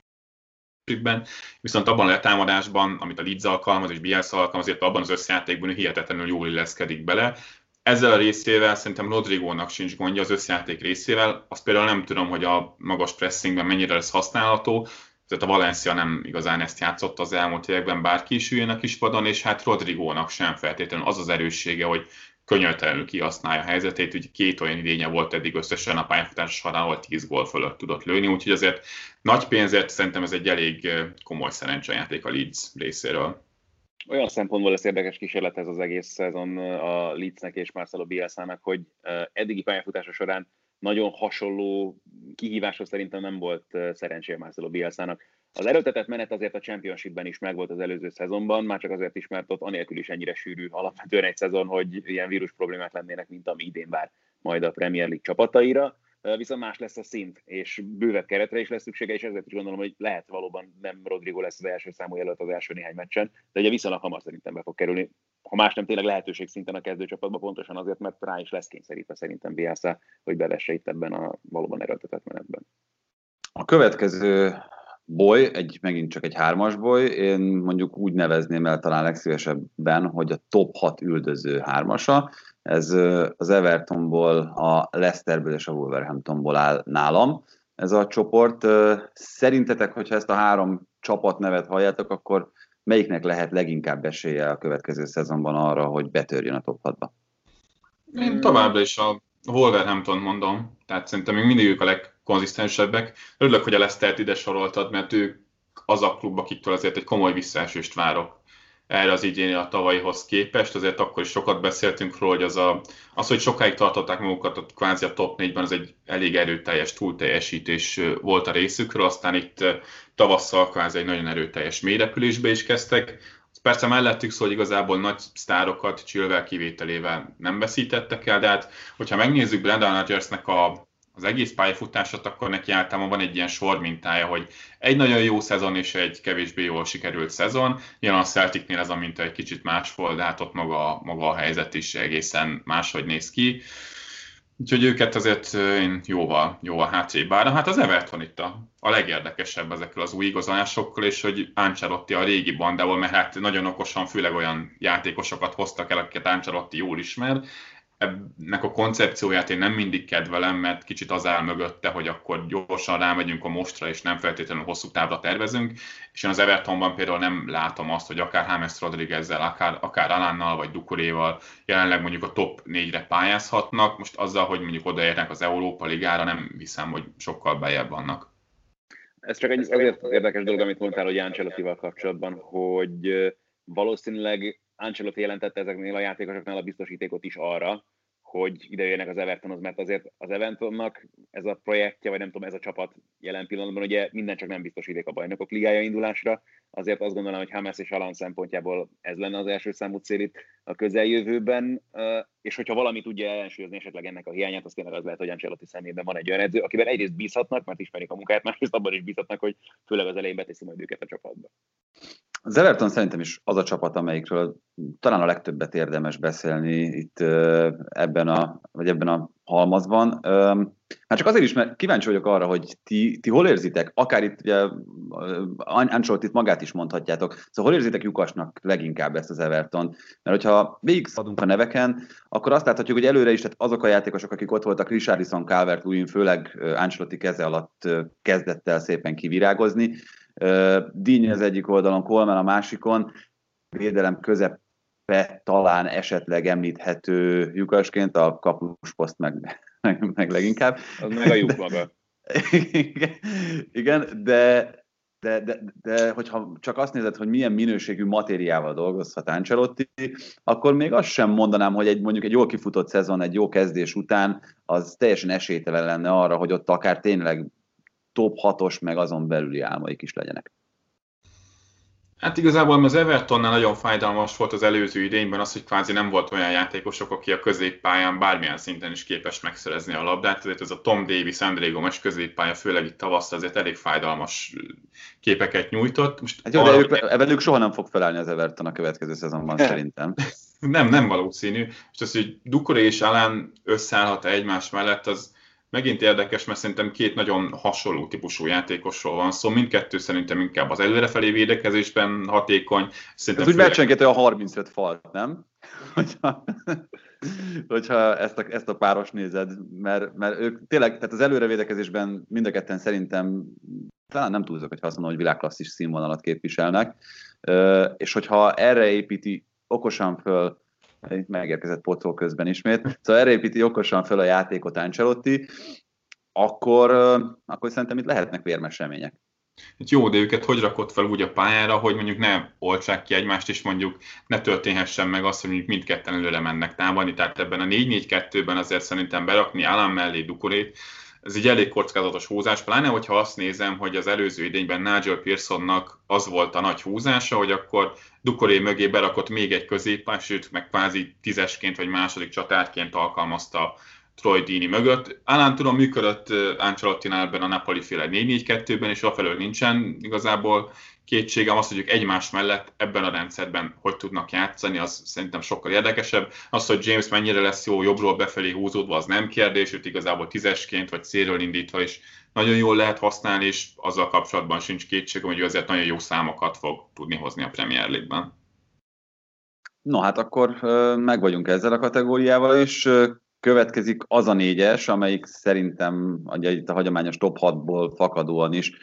évben, viszont abban a letámadásban, amit a Leeds alkalmaz és Bielsa alkalmaz, azért abban az összjátékban hihetetlenül jól illeszkedik bele. Ezzel a részével szerintem Rodrigónak sincs gondja az összjáték részével. Azt például nem tudom, hogy a magas pressingben mennyire lesz használható. Tehát a Valencia nem igazán ezt játszott az elmúlt években, bárki is üljön a kispadon, és hát Rodrigónak sem feltétlenül az az erőssége, hogy könnyeltelenül kihasználja a helyzetét. Ugye két olyan idénye volt eddig összesen a pályafutás során, ahol tíz gól fölött tudott lőni, úgyhogy azért nagy pénzért szerintem ez egy elég komoly szerencsejáték a Leeds részéről. Olyan szempontból lesz érdekes kísérlet ez az egész szezon a Leedsnek és Marcelo Bielsának, hogy eddigi pályafutása során nagyon hasonló kihíváshoz szerintem nem volt szerencséje Marcelo Bielsának. Az erőltetett menet azért a Championshipben is megvolt az előző szezonban, már csak azért is, mert ott anélkül is ennyire sűrű alapvetően egy szezon, hogy ilyen vírus problémák lennének, mint ami idén vár majd a Premier League csapataira. Viszont más lesz a szint, és bővebb keretre is lesz szüksége, és ezért is gondolom, hogy lehet valóban nem Rodrigo lesz az első számú jelölt az első néhány meccsen, de ugye viszonylag hamar szerintem be fog kerülni. Ha más nem, tényleg lehetőség szinten a kezdőcsapatban, pontosan azért, mert rá is lesz kényszerítve szerintem Bielsa, hogy bevesse itt ebben a valóban erőltetett menetben. A következő boly, egy, megint csak egy hármas boly, én mondjuk úgy nevezném el talán legszívesebben, hogy a top hat üldöző hármasa. Ez az Evertonból, a Leicesterből és a Wolverhamptonból áll nálam. Ez a csoport. Szerintetek, hogyha ezt a három csapatnevet halljátok, akkor melyiknek lehet leginkább esélye a következő szezonban arra, hogy betörjön a top hatba? Én továbbra is a Wolverhampton mondom, tehát szerintem még mindig ők a legkonzisztensebbek. Örülök, hogy a Leicestert ide soroltad, mert ők az a klub, akiktől azért egy komoly visszaesést várok erre az idénre a tavalyihoz képest, azért akkor is sokat beszéltünk róla, hogy az, a, az hogy sokáig tartották magukat a kvázi a top négyben, az egy elég erőteljes túlteljesítés volt a részükről, aztán itt tavasszal kvázi egy nagyon erőteljes mélyrepülésbe is kezdtek. Persze mellettük szól, hogy igazából nagy sztárokat Chilwell kivételével nem veszítettek el, de hát hogyha megnézzük Brendan Rodgersnek a az egész pályafutását, akkor neki általában van egy ilyen sor mintája, hogy egy nagyon jó szezon és egy kevésbé jól sikerült szezon. Nyilván a Celticnél ez a minta egy kicsit más volt, de hát ott maga, maga a helyzet is egészen máshogy néz ki. Úgyhogy őket azért én jóval, jóval hátrébb állom. Hát az Everton itt a, a legérdekesebb ezekkel az új igazolásokkal, és hogy Ancelotti a régi bandából, mert hát nagyon okosan, főleg olyan játékosokat hoztak el, akiket Ancelotti jól ismer. Ennek a koncepcióját én nem mindig kedvelem, mert kicsit az áll mögötte, hogy akkor gyorsan rámegyünk a mostra, és nem feltétlenül hosszú távra tervezünk. És én az Evertonban például nem látom azt, hogy akár James Rodriguezzel, akár, akár Alannal vagy Doucouréval jelenleg mondjuk a top négyre pályázhatnak. Most azzal, hogy mondjuk odaérnek az Európa Ligára, nem hiszem, hogy sokkal bejebb vannak. Ez csak egy azért érdekes dolog, amit mondtál, hogy Ancelottival kapcsolatban, hogy valószínűleg Ancelotti jelentette ezeknél a játékosoknál a biztosítékot is arra, hogy ide jöjjenek az Evertonhoz, mert azért az Evertonnak ez a projektje, vagy nem tudom, ez a csapat jelen pillanatban ugye minden csak nem biztosíték a bajnokok ligája indulásra, azért azt gondolom, hogy James és Alan szempontjából ez lenne az első számú cél itt a közeljövőben, és hogyha valami tudja ellensúlyozni esetleg ennek a hiányát, az tényleg az lehet, hogy Ancelotti szemében van egy olyan edző, akivel egyrészt bízhatnak, mert ismerik a munkáját, másrészt abban is bízhatnak, hogy főleg az elején beteszi majd őket a csapatba. Az Everton szerintem is az a csapat, amelyikről talán a legtöbbet érdemes beszélni itt ebben a, vagy ebben a halmazban. Hát csak azért is, mert kíváncsi vagyok arra, hogy ti, ti hol érzitek, akár itt ugye Ancelottit magát is mondhatjátok, szóval hol érzitek lyukasnak leginkább ezt az Everton? Mert hogyha végigszadunk a neveken, akkor azt láthatjuk, hogy előre is tehát azok a játékosok, akik ott voltak, Richarlison, Calvert-Lewin, főleg Ancelotti keze alatt kezdett el szépen kivirágozni. Digne az egyik oldalon, Coleman a másikon, védelem közepe talán esetleg említhető lyukasként, a kapusposzt meg, meg, meg leginkább. Az meg a lyuk maga. Igen, de, de, de, de hogyha csak azt nézed, hogy milyen minőségű matériával dolgozhat Ancelotti, akkor még azt sem mondanám, hogy egy, mondjuk egy jól kifutott szezon, egy jó kezdés után, az teljesen esélytelen lenne arra, hogy ott akár tényleg top hatos, meg azon belüli álmaik is legyenek. Hát igazából az Evertonnál nagyon fájdalmas volt az előző idényben az, hogy kvázi nem volt olyan játékosok, aki a középpályán bármilyen szinten is képes megszerezni a labdát. Ezért ez a Tom Davies, André Gomes középpálya, főleg itt tavasszal azért elég fájdalmas képeket nyújtott. Most hát jó, de ők, velük soha nem fog felállni az Everton a következő szezonban szerintem. nem, nem valószínű. És az, hogy Doucouré és Allan összeállhat egymás mellett, az megint érdekes, mert szerintem két nagyon hasonló típusú játékosról van szó, szóval mindkettő szerintem inkább az előrefelé védekezésben hatékony. Szerintem ez úgy meccsenként olyan harmincöt falt, nem? Hogyha, hogyha ezt, a, ezt a páros nézed, mert, mert ők tényleg, tehát az előrevédekezésben mind a ketten szerintem, talán nem túlzok, hogyha azt mondom, hogy világklasszis színvonalat képviselnek, és hogyha erre építi okosan föl, itt megérkezett Potó közben ismét, szóval erre építi okosan föl a játékot Ancelotti, akkor, akkor szerintem itt lehetnek vérmes remények. Jó, de őket hogy rakott fel úgy a pályára, hogy mondjuk ne oltsák ki egymást, és mondjuk ne történhessen meg azt, hogy mondjuk mindketten előre mennek támadni. Tehát ebben a négy négy kettőben azért szerintem berakni Allan mellé Doucourét, ez egy elég kockázatos húzás, pláne hogyha azt nézem, hogy az előző idényben Nigel Pearsonnak az volt a nagy húzása, hogy akkor Doucouré mögé berakott még egy középpályásot, meg kvázi tízesként vagy második csatárként alkalmazta Troy Deeney mögött. Allan tudom működött Ancelottinál ebben a Napoli-féle négy négy kettőben, és afelől nincsen igazából kétségem. Azt, hogy ők egymás mellett ebben a rendszerben hogy tudnak játszani, az szerintem sokkal érdekesebb. Az, hogy James mennyire lesz jó jobbról befelé húzódva, az nem kérdés, őt igazából tízesként vagy szélről indítva is nagyon jól lehet használni, és azzal kapcsolatban sincs kétségem, hogy ő azért nagyon jó számokat fog tudni hozni a Premier League-ben. No hát akkor meg vagyunk ezzel a kategóriával, és következik az a négyes, amelyik szerintem ugye itt a hagyományos top hatból fakadóan is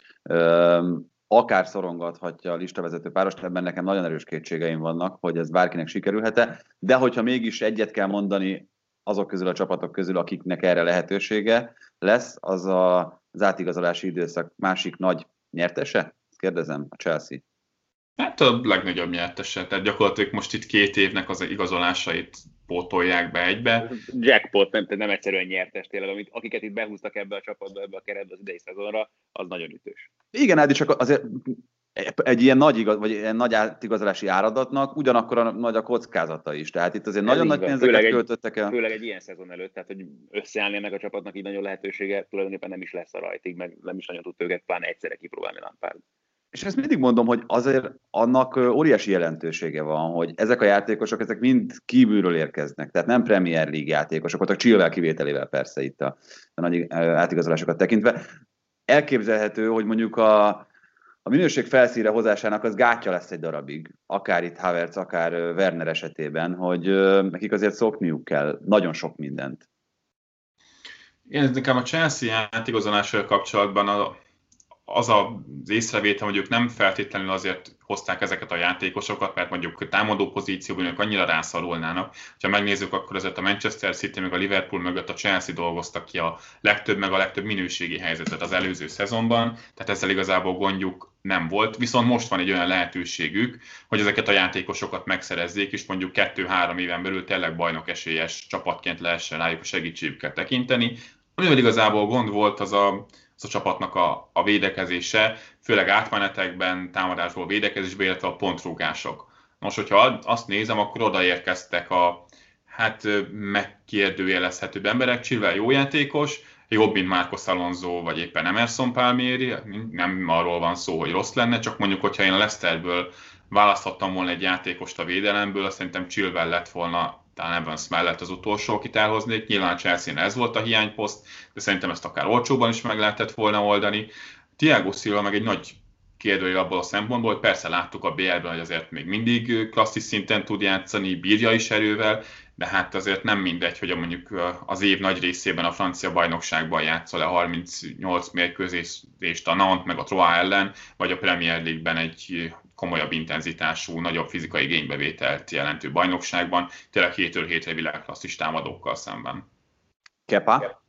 akár szorongathatja a listavezető párost, ebben nekem nagyon erős kétségeim vannak, hogy ez bárkinek sikerülhet-e, de hogyha mégis egyet kell mondani azok közül a csapatok közül, akiknek erre lehetősége lesz, az a, az átigazolási időszak másik nagy nyertese? Kérdezem, a Chelsea. Hát a legnagyobb nyertese, tehát gyakorlatilag most itt két évnek az igazolásait pótolják be egybe. Jackpot, nem, nem egyszerűen nyertes tényleg, amit, akiket itt behúztak ebbe a csapatba, ebbe a keretbe az idei szezonra, az nagyon ütős. Igen, Ádi, csak azért egy ilyen nagy, igaz, vagy ilyen nagy átigazolási áradatnak ugyanakkor a nagy a kockázata is. Tehát itt azért ez nagyon nagy pénzeket főleg költöttek el. Egy, főleg egy ilyen szezon előtt, tehát hogy összeállni ennek a csapatnak így nagyon lehetősége tulajdonképpen nem is lesz a rajtig, meg nem is nagyon tudta őket pláne egyszerre kipróbálni Lampard. És ezt mindig mondom, hogy azért annak óriási jelentősége van, hogy ezek a játékosok, ezek mind kívülről érkeznek, tehát nem Premier League játékosok, voltak Chilwell kivételével persze itt a, a nagy átigazolásokat tekintve. Elképzelhető, hogy mondjuk a, a minőség felszínre hozásának az gátja lesz egy darabig, akár itt Havertz, akár Werner esetében, hogy nekik azért szokniuk kell nagyon sok mindent. Én nekem a Chelsea átigazolással kapcsolatban a az az észrevétel, hogy ők nem feltétlenül azért hozták ezeket a játékosokat, mert mondjuk támadó pozícióban ők annyira rászorulnának. Ha megnézzük, akkor azért a Manchester City meg a Liverpool mögött a Chelsea dolgoztak ki a legtöbb meg a legtöbb minőségi helyzetet az előző szezonban, tehát ezzel igazából gondjuk nem volt. Viszont most van egy olyan lehetőségük, hogy ezeket a játékosokat megszerezzék, és mondjuk kettő-három éven belül tényleg bajnok esélyes csapatként lehessen rájuk a segítségüket tekinteni. Amivel igazából gond volt, az a az a csapatnak a, a védekezése, főleg átmenetekben, támadásból védekezésben, illetve a pontrúgások. Most, hogyha azt nézem, akkor odaérkeztek a hát megkérdőjelezhetőbb emberek. Chilwell jó játékos, jobb, mint Marcos Alonso, vagy éppen Emerson Palmieri, nem arról van szó, hogy rossz lenne, csak mondjuk, hogyha én a Leicesterből választhattam volna egy játékost a védelemből, azt szerintem Chilwell lett volna, talán Evans mellett az utolsó, akit elhoznék. Nyilván a Chelsea-n ez volt a hiányposzt, de szerintem ezt akár olcsóban is meg lehetett volna oldani. Thiago Silva meg egy nagy kérdőjel abból a szempontból, hogy persze láttuk a bé el-ben, hogy azért még mindig klasszis szinten tud játszani, bírja is erővel, de hát azért nem mindegy, hogy mondjuk az év nagy részében a francia bajnokságban játszol le harmincnyolc mérkőzést a Nantes meg a Troyes ellen, vagy a Premier League-ben egy komolyabb intenzitású, nagyobb fizikai igénybevételt jelentő bajnokságban, tényleg hétről hétre világklasszis támadókkal szemben. Kepa?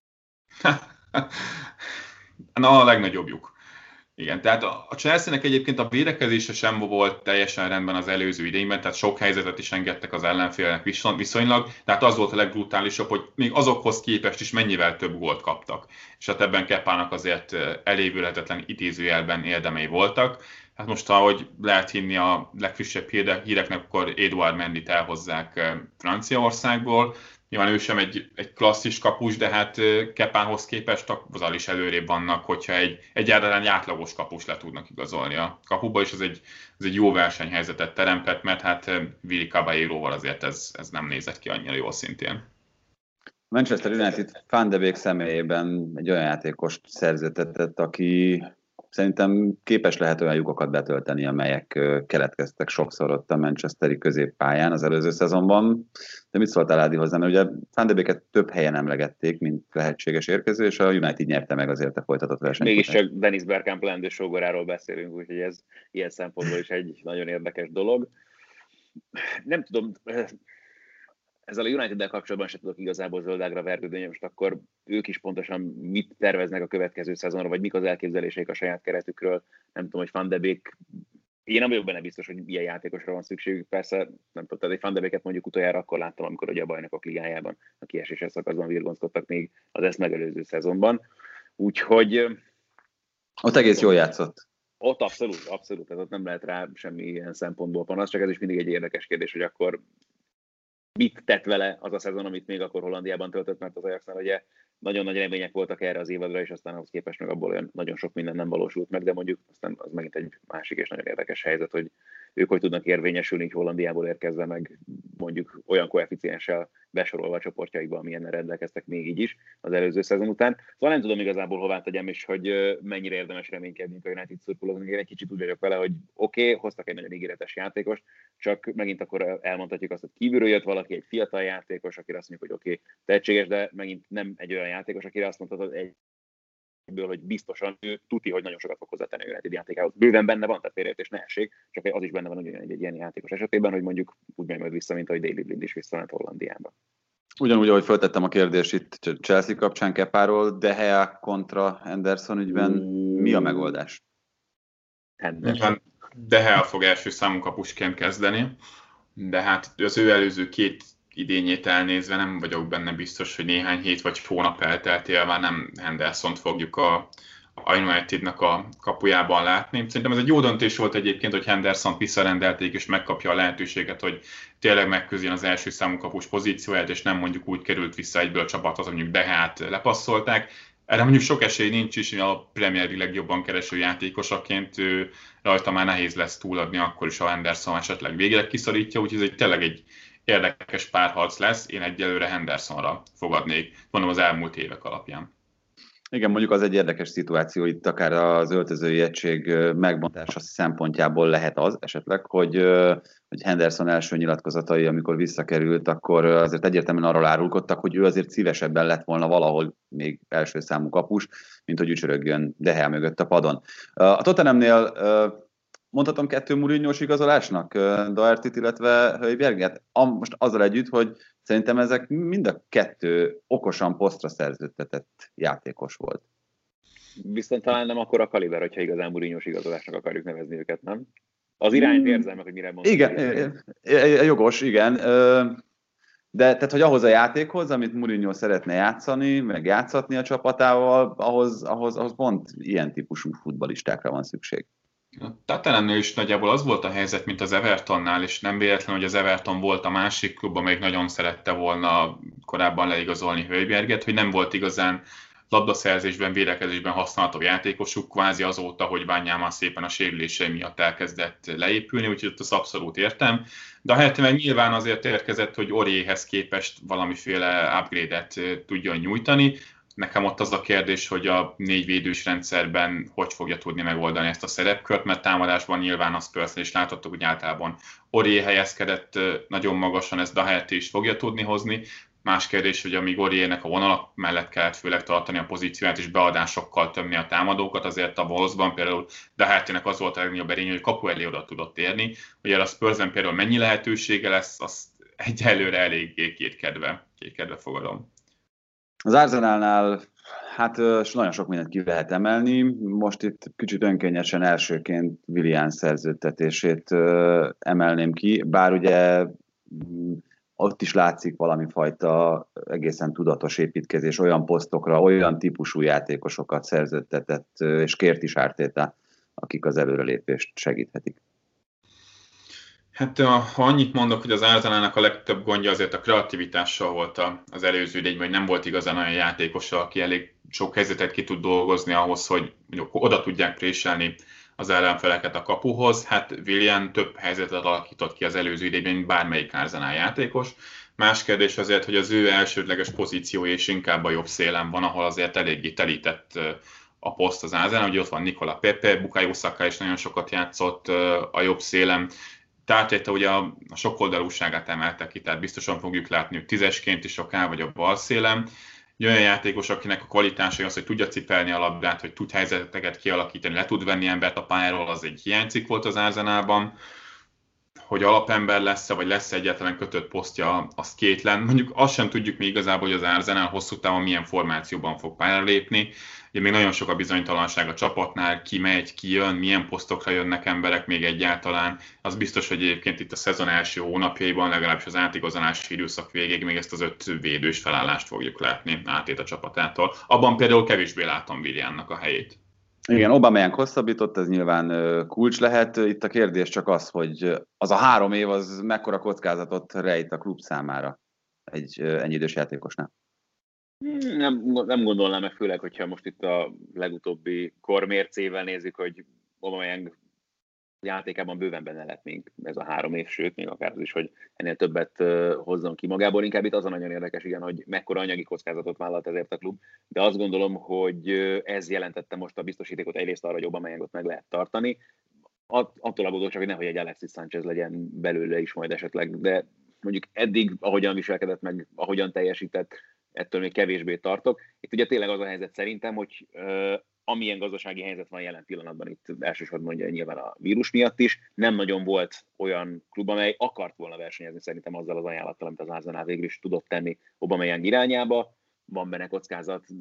Na, a legnagyobbjuk. Igen, tehát a Chelsea-nek egyébként a védekezése sem volt teljesen rendben az előző idényben, tehát sok helyzetet is engedtek az ellenfélnek viszonylag, tehát az volt a legbrutálisabb, hogy még azokhoz képest is mennyivel több gólt kaptak. És hát ebben Kepának azért elévülhetetlen idézőjelben érdemei voltak. Hát most, ahogy lehet hinni a legfrissebb híreknek, akkor Edouard Mendyt elhozzák Franciaországból. Nyilván ő sem egy, egy klasszis kapus, de hát Kepához képest azzal is előrébb vannak, hogyha egy egyáltalán átlagos kapus le tudnak igazolni a kapuba, és ez egy, ez egy jó versenyhelyzetet teremtett, mert hát Willy Caballeróval azért ez, ez nem nézett ki annyira jól szintén. Manchester United Van de Beek személyében egy olyan játékost szerződtetett, aki szerintem képes lehet olyan lyukokat betölteni, amelyek keletkeztek sokszor ott a manchesteri középpályán az előző szezonban. De mit szóltál, Ádi, hozzá? Mert ugye Van de Beeket több helyen emlegették, mint lehetséges érkező, és a United nyerte meg azért a folytatott versenyt. Mégis csak Dennis Bergkamp leendő sógoráról beszélünk, úgyhogy ez ilyen szempontból is egy nagyon érdekes dolog. Nem tudom, ezzel a United-del kapcsolatban sem tudok igazából zöldágra vergődni, most akkor ők is pontosan mit terveznek a következő szezonra, vagy mik az elképzeléseik a saját keretükről. Nem tudom, hogy Van de Beek, én nem vagyok benne biztos, hogy ilyen játékosra van szükségük. Persze, nem tudom, tehát egy Van de Beeket mondjuk utoljára akkor láttam, amikor ugye a Bajnokok Ligájában a kieséses szakaszban virgonzkodtak még az ezt megelőző szezonban. Úgyhogy... Ott egész jól játszott. Ott abszolút, abszolút, tehát ott nem lehet rá semmi ilyen szempontból panasz, csak ez is mindig egy érdekes kérdés, hogy akkor mit tett vele az a szezon, amit még akkor Hollandiában töltött, mert az Ajaxnál ugye nagyon nagy remények voltak erre az évadra, és aztán ahhoz képest meg abból olyan nagyon sok minden nem valósult meg, de mondjuk aztán az megint egy másik és nagyon érdekes helyzet, hogy ők hogy tudnak érvényesülni így Hollandiából érkezve, meg mondjuk olyan koeficienssel besorolva a csoportjaikba, amilyen rendelkeztek még így is az előző szezon után. Szóval nem tudom igazából hová tegyem, és hogy mennyire érdemes reménykedni a United szurkolóknak. Én egy kicsit úgy vagyok vele, hogy oké, okay, hoztak egy nagyon ígéretes játékost, csak megint akkor elmondhatjuk azt, hogy kívülről jött valaki, egy fiatal játékos, akire azt mondjuk, hogy oké, okay, tehetséges, de megint nem egy olyan játékos, akire azt mondhatod egy hogy biztosan ő tuti, hogy nagyon sokat fog hozzátenni a United játékához. Bőven benne van, tehát félreértés ne essék, csak az is benne van ugyan egy, egy ilyen játékos esetében, hogy mondjuk úgy megy majd vissza, mint ahogy David Blind is visszament Hollandiába. Ugyanúgy, ahogy föltettem a kérdést itt Chelsea kapcsán Kepáról, De Gea kontra Henderson ügyben, mm. mi a megoldás? Henderson. De Gea fog első számú kapusként kezdeni, de hát az ő előző két idényét elnézve nem vagyok benne biztos, hogy néhány hét vagy hónap elteltél, már nem Hendersont fogjuk a, a Unitednak a kapujában látni. Szerintem ez egy jó döntés volt egyébként, hogy Hendersont visszarendelték, és megkapja a lehetőséget, hogy tényleg megküzdjön az első számú kapus pozícióját, és nem mondjuk úgy került vissza egyből a csapathoz, mondjuk De Geát lepasszolták. Erre mondjuk sok esély nincs is, hogy a Premier League legjobban kereső játékosaként ő, rajta már nehéz lesz túladni, akkor is a Henderson esetleg végre kiszorítja, úgyhogy ez egy, tényleg egy érdekes párharc lesz. Én egyelőre Hendersonra fogadnék, mondom az elmúlt évek alapján. Igen, mondjuk az egy érdekes szituáció itt, akár az öltözői egység megbontása szempontjából lehet az esetleg, hogy, hogy Henderson első nyilatkozatai, amikor visszakerült, akkor azért egyértelműen arról árulkodtak, hogy ő azért szívesebben lett volna valahol még első számú kapus, mint hogy ücsörögjön De Gea mögött a padon. A Tottenhamnél mondhatom kettő Mourinho-s igazolásnak, Dohertyt, illetve Højbjerget, most azzal együtt, hogy szerintem ezek mind a kettő okosan posztra szerződtetett játékos volt. Viszont talán nem akkor a kaliber, hogyha igazán Mourinho-s igazolásnak akarjuk nevezni őket, nem? Az irányt érzem meg, hogy mire mondom. Igen, jogos, igen. De tehát, hogy ahhoz a játékhoz, amit Mourinho szeretne játszani, meg játszatni a csapatával, ahhoz, ahhoz, ahhoz pont ilyen típusú futballistákra van szükség. A Tottenhamnél is nagyjából az volt a helyzet, mint az Evertonnál, és nem véletlen, hogy az Everton volt a másik klub, amelyik nagyon szerette volna korábban leigazolni Højbjerget, hogy nem volt igazán labdaszerzésben, védekezésben használható játékosuk, kvázi azóta, hogy Wanyama szépen a sérülései miatt elkezdett leépülni, úgyhogy ott az abszolút értem. De a helyette meg nyilván azért érkezett, hogy Aurierhez képest valamiféle upgrade-et tudjon nyújtani. Nekem ott az a kérdés, hogy a négyvédős rendszerben hogy fogja tudni megoldani ezt a szerepkört, mert támadásban nyilván azt persze is láthattuk, hogy általában Aurier helyezkedett nagyon magasan, ezt Doherty is fogja tudni hozni. Más kérdés, hogy amíg Auriernek a vonalak mellett kellett főleg tartani a pozícióját és beadásokkal tömni a támadókat, azért a Wolvesban például Dohertynek az volt a legnagyobb erénye, hogy kapu elé oda tudott érni. Ugye a Spursben például mennyi lehetősége lesz, azt egyelőre eléggé kétkedve, kétkedve fogadom. Az Arsenalnál hát nagyon sok mindent ki lehet emelni. Most itt kicsit önkényesen elsőként Willian szerződtetését emelném ki, bár ugye ott is látszik valami fajta egészen tudatos építkezés, olyan posztokra, olyan típusú játékosokat szerződtetett, és kért is Arteta, akik az előrelépést segíthetik. Hát ha annyit mondok, hogy az Arsenalnak a legtöbb gondja azért a kreativitással volt az előző idényben, hogy nem volt igazán olyan játékosa, aki elég sok helyzetet ki tud dolgozni ahhoz, hogy oda tudják préselni az ellenfeleket a kapuhoz. Hát Willian több helyzetet alakított ki az előző idényben, mint bármelyik Arsenal játékos. Más kérdés azért, hogy az ő elsődleges pozíciója is inkább a jobb szélen van, ahol azért eléggé telített a poszt az Arsenal, hogy ott van Nicola Pepe, Bukayo Saka is nagyon sokat játszott a jobb szélen. Arteta ugye a sokoldalúságát emelte ki, tehát biztosan fogjuk látni őt tízesként is akár, vagy a bal szélen. Egy olyan játékos, akinek a kvalitása az, hogy tudja cipelni a labdát, hogy tud helyzeteket kialakítani, le tud venni embert a pályáról, az egy hiánycikk volt az Arsenalban. Hogy alapember lesz-e, vagy lesz egyáltalán kötött posztja, az kétlen. Mondjuk azt sem tudjuk még igazából, hogy az Arsenal hosszú távon milyen formációban fog pályára lépni. Ugye még nagyon sok a bizonytalanság a csapatnál, ki megy, ki jön, milyen posztokra jönnek emberek még egyáltalán. Az biztos, hogy egyébként itt a szezon első hónapjaiban, legalábbis az átigazolási időszak végéig még ezt az öt védős felállást fogjuk látni átét a csapatától. Abban például kevésbé látom Williannak a helyét. Igen, Aubameyang hosszabbított, ez nyilván kulcs lehet. Itt a kérdés csak az, hogy az a három év az mekkora kockázatot rejt a klub számára egy ennyi idős játékosnál. Nem, nem gondolnám meg, főleg, hogyha most itt a legutóbbi kormércével nézzük, hogy Aubameyang játékában bőven benne lett még ez a három év, sőt, még akár az is, hogy ennél többet hozzon ki magából. Inkább itt az a nagyon érdekes, igen, hogy mekkora anyagi kockázatot vállalt ezért a klub, de azt gondolom, hogy ez jelentette most a biztosítékot egyrészt arra, hogy Aubameyangot meg lehet tartani, attól aggódok csak, hogy nehogy egy Alexis Sánchez legyen belőle is majd esetleg, de mondjuk eddig, ahogyan viselkedett meg, ahogyan teljesített, ettől még kevésbé tartok. Itt ugye tényleg az a helyzet szerintem, hogy uh, amilyen gazdasági helyzet van jelen pillanatban, itt elsősorban ugye nyilván a vírus miatt is, nem nagyon volt olyan klub, amely akart volna versenyezni szerintem azzal az ajánlattal, amit az Arsenal végül is tudott tenni Aubameyang irányába. Van benne kockázat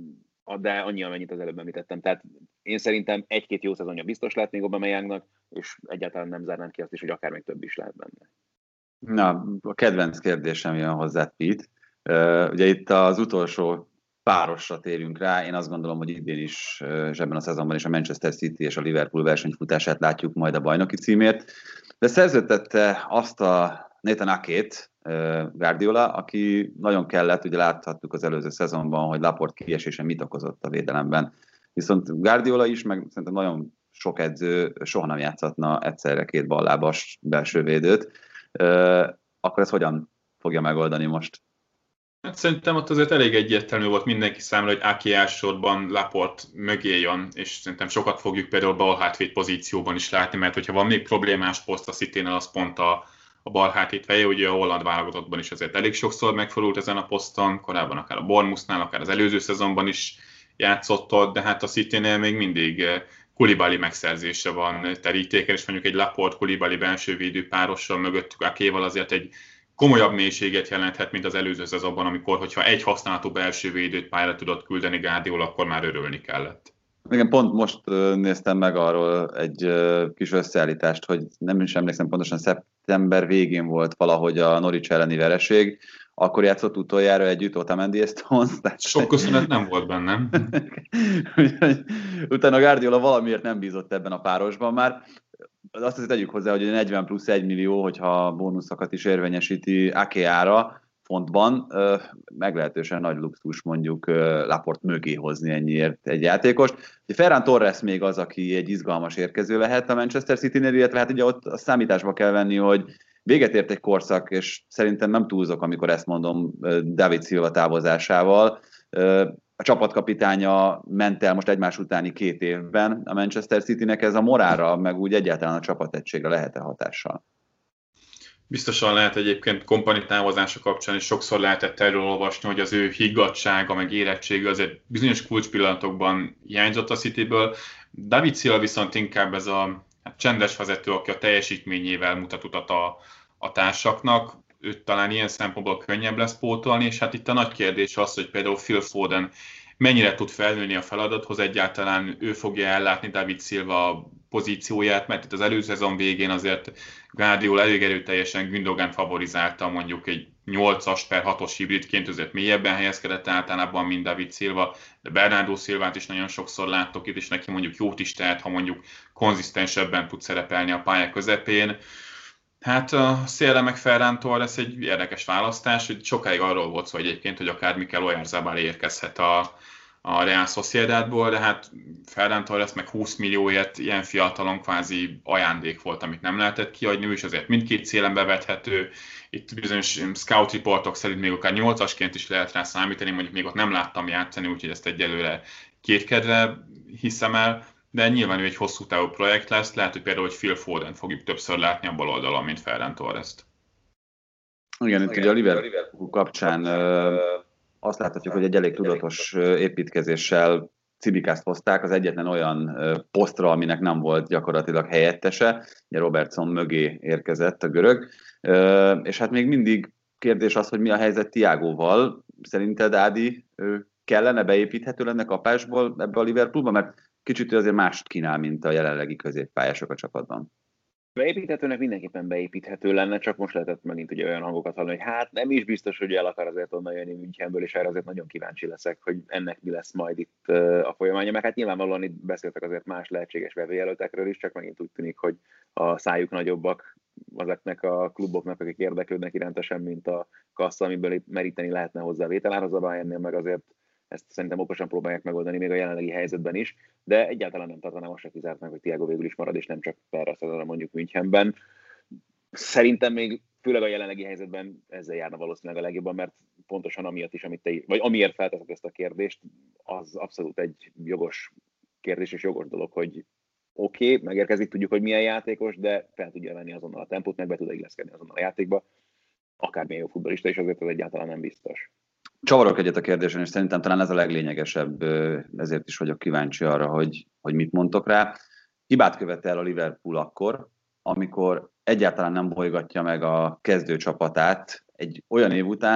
de annyi, amennyit az előbb említettem. Tehát én szerintem egy-két jó szezonja biztos lehet még Aubameyangnak, és egyáltalán nem zárnám ki azt is, hogy akár még több is lehet benne. Na, a kedvenc kérdésem jön hozzá, Pete. Uh, ugye itt az utolsó párosra térünk rá. Én azt gondolom, hogy idén is, és ebben a szezonban is a Manchester City és a Liverpool versenyfutását látjuk majd a bajnoki címért. De szerződtette azt a Nathan Akét, Guardiola, aki nagyon kellett, ugye láthattuk az előző szezonban, hogy Laporte kiesése mit okozott a védelemben. Viszont Guardiola is, meg szerintem nagyon sok edző soha nem játszhatna egyszerre két ballábas belső védőt. Akkor ezt hogyan fogja megoldani most? Hát szerintem ott azért elég egyértelmű volt mindenki számára, hogy Ake elsősorban Laporte mögé jön, és szerintem sokat fogjuk például bal-hátvéd pozícióban is látni, mert hogyha van még problémás poszt a Citynél, az pont a, a bal-hátvéd feje, ugye a holland válogatottban is azért elég sokszor megfordult ezen a poszton, korábban akár a Bournemouthnál, akár az előző szezonban is játszott ott, de hát a Citynél még mindig Koulibaly megszerzése van terítéken, és mondjuk egy Laporte-Koulibaly belső védő párossal mögöttük Akéval azért egy komolyabb mélységet jelenthet, mint az előző szezonban, amikor, hogyha egy használatú belső védőt pályára tudott küldeni Guardiola, akkor már örülni kellett. Igen, pont most néztem meg arról egy kis összeállítást, hogy nem is emlékszem pontosan, szeptember végén volt valahogy a Norwich elleni vereség, akkor játszott utoljára együtt Otamendi és Stones. Sok köszönet nem volt bennem. Utána Guardiola valamiért nem bízott ebben a párosban már. Azt azért tegyük hozzá, hogy negyven plusz egy millió, hogyha bónuszokat is érvényesíti Akéára fontban, meglehetősen nagy luxus mondjuk Laporte mögé hozni ennyiért egy játékost. Ferran Torres még az, aki egy izgalmas érkező lehet a Manchester Citynél, illetve hát ugye ott a számításba kell venni, hogy véget ért egy korszak, és szerintem nem túlzok, amikor ezt mondom David Silva távozásával. A csapatkapitánya ment el most egymás utáni két évben a Manchester Citynek, ez a morálra, meg úgy egyáltalán a csapategységre lehet-e hatással? Biztosan lehet egyébként Kompany távozása kapcsán, és sokszor lehetett erről olvasni, hogy az ő higgadtsága, meg érettsége azért bizonyos kulcspillanatokban hiányzott a Cityből. David Silva viszont inkább ez a hát, csendes vezető, aki a teljesítményével mutat utat a, a társaknak. Őt talán ilyen szempontból könnyebb lesz pótolni, és hát itt a nagy kérdés az, hogy például Phil Foden mennyire tud felnőni a feladathoz, egyáltalán ő fogja ellátni David Silva pozícióját, mert itt az előző szezon végén azért Guardiola elég erőteljesen Gündogan favorizálta, mondjuk egy nyolcas per hatos hibridként, azért mélyebben helyezkedett általában, mint David Silva, de Bernardo Silvát is nagyon sokszor láttok itt, és neki mondjuk jót is tehet, ha mondjuk konzisztensebben tud szerepelni a pálya közepén. Hát a szélre meg Ferran Torres egy érdekes választás, hogy sokáig arról volt szó egyébként, hogy akár Mikel Oyarzabal érkezhet a, a Real Sociedadból, de hát Ferran Torres meg húsz millióért ilyen fiatalon kvázi ajándék volt, amit nem lehetett kiadni, és azért mindkét szélen bevethető. Itt bizonyos scout reportok szerint még akár nyolcasként is lehet rá számítani, mondjuk még ott nem láttam játszani, úgyhogy ezt egyelőre kétkedve hiszem el. De nyilván ő egy hosszú távú projekt lesz, lehet, hogy például, hogy Phil Foden fogjuk többször látni a bal oldalon, mint Ferran Torrest. Igen, itt ugye a Liverpool kapcsán ö, azt láthatjuk, hogy egy elég tudatos építkezéssel Cibikást hozták, az egyetlen olyan ö, posztra, aminek nem volt gyakorlatilag helyettese, ugye Robertson mögé érkezett a görög, ö, és hát még mindig kérdés az, hogy mi a helyzet Thiagóval. Szerinted, Ádi, ö, kellene beépíthető lenne kapásból ebbe a Liverpoolba, mert kicsit azért mást kínál, mint a jelenlegi középpályások a csapatban. Beépíthetőnek mindenképpen beépíthető lenne, csak most lehetett megint ugye olyan hangokat hallani, hogy hát nem is biztos, hogy el akar azért onnan jönni Münchenből, és erre azért nagyon kíváncsi leszek, hogy ennek mi lesz majd itt a folyamánya. Meg hát nyilvánvalóan itt beszéltek azért más lehetséges vevőjelöltekről is, csak megint úgy tűnik, hogy a szájuk nagyobbak azoknak a kluboknak, akik érdeklődnek iránta sem, mint a kassa, amiből meríteni lehetne hozzá a vételához, a Bayernnél meg azért ezt szerintem okosan próbálják megoldani még a jelenlegi helyzetben is, de egyáltalán nem tartanám azt se kizárt meg, hogy Thiago végül is marad, és nem csak perre szezonra mondjuk Münchenben. Szerintem még főleg a jelenlegi helyzetben ezzel járna valószínűleg a legjobban, mert pontosan amiatt is, amit te, vagy amiért felteszek ezt a kérdést, az abszolút egy jogos kérdés és jogos dolog, hogy oké, okay, megérkezik, tudjuk, hogy milyen játékos, de fel tudja venni azonnal a tempót, meg be tud illeszkedni azonnal a játékba. Akármilyen jó futballista, és azért ez egyáltalán nem biztos. Csavarok egyet a kérdésen, és szerintem talán ez a leglényegesebb, ezért is vagyok kíváncsi arra, hogy, hogy mit mondtok rá. Hibát követel a Liverpool akkor, amikor egyáltalán nem bolygatja meg a kezdőcsapatát egy olyan év után,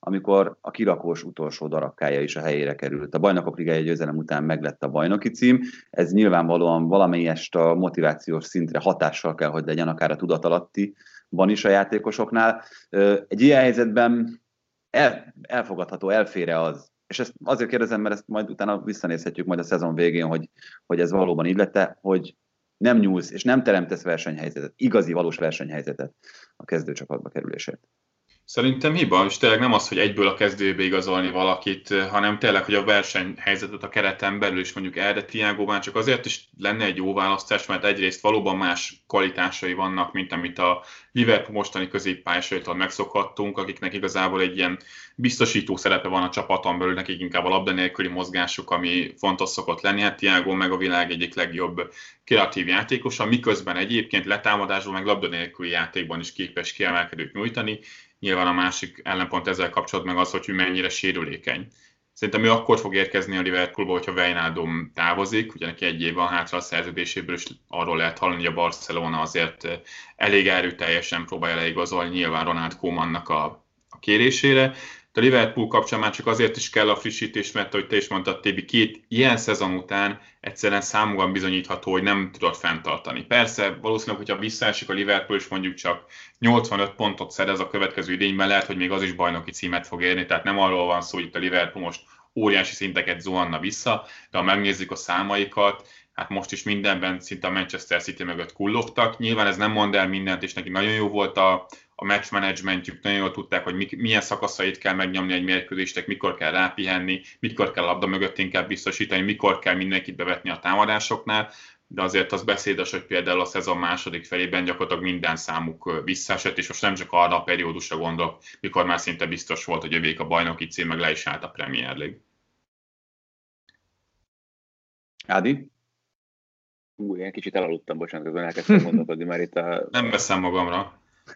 amikor a kirakós utolsó darabkája is a helyére került. A Bajnokok Ligája győzelem után meglett a bajnoki cím, ez nyilvánvalóan valamelyest a motivációs szintre hatással kell, hogy legyen, akár a tudatalattiban is a játékosoknál. Egy ilyen helyzetben el, elfogadható, elfér-e az, és ezt azért kérdezem, mert ezt majd utána visszanézhetjük majd a szezon végén, hogy, hogy ez valóban így lett, hogy nem nyúlsz, és nem teremtesz versenyhelyzetet, igazi, valós versenyhelyzetet a kezdőcsapatba kerülésért. Szerintem hiba, és tényleg nem az, hogy egyből a kezdőbe igazolni valakit, hanem tényleg, hogy a versenyhelyzetet a kereten belül is mondjuk erre Thiago már csak azért is lenne egy jó választás, mert egyrészt valóban más kvalitásai vannak, mint amit a Liverpool mostani középpályasaitól megszokhattunk, akiknek igazából egy ilyen biztosító szerepe van a csapaton belül, nekik inkább a labda nélküli mozgásuk, ami fontos szokott lenni. Hát Thiago meg a világ egyik legjobb kreatív játékosa, miközben egyébként letámadásban meg labda nélküli játékban is képes kiemelkedőt nyújtani. Nyilván a másik ellenpont ezzel kapcsolatban meg az, hogy ő mennyire sérülékeny. Szerintem ő akkor fog érkezni a Liverpoolba, hogyha Wijnaldum távozik, ugye neki egy év van hátra a szerződéséből, és arról lehet hallani, hogy a Barcelona azért elég erőteljesen próbálja leigazolni nyilván Ronald Koemannak a, a kérésére. De a Liverpool kapcsán már csak azért is kell a frissítés, mert ahogy te is mondtad, Tébi, két ilyen szezon után egyszerűen számúan bizonyítható, hogy nem tudod fenntartani. Persze, valószínűleg, hogyha visszaesik a Liverpool, és mondjuk csak nyolcvanöt pontot szerez a következő idényben, lehet, hogy még az is bajnoki címet fog érni, tehát nem arról van szó, hogy itt a Liverpool most óriási szinteket zuhanna vissza, de ha megnézzük a számaikat, hát most is mindenben szinte a Manchester City mögött kullogtak. Nyilván ez nem mond el mindent, és neki nagyon jó volt a, a match managementjük, nagyon jól tudták, hogy mik, milyen szakaszait kell megnyomni egy mérkőzésnek, mikor kell rápihenni, mikor kell a labda mögött inkább biztosítani, mikor kell mindenkit bevetni a támadásoknál, de azért az beszédes, hogy például a szezon második felében gyakorlatilag minden számuk visszaesett, és most nem csak arra a periódusra gondolok, mikor már szinte biztos volt, hogy övék a bajnoki cím, meg le is állt a Premier League. Ádi? Ú, én kicsit elaludtam, bocsánat, közben elkezdtem mondatodni már itt a... Nem veszem magamra.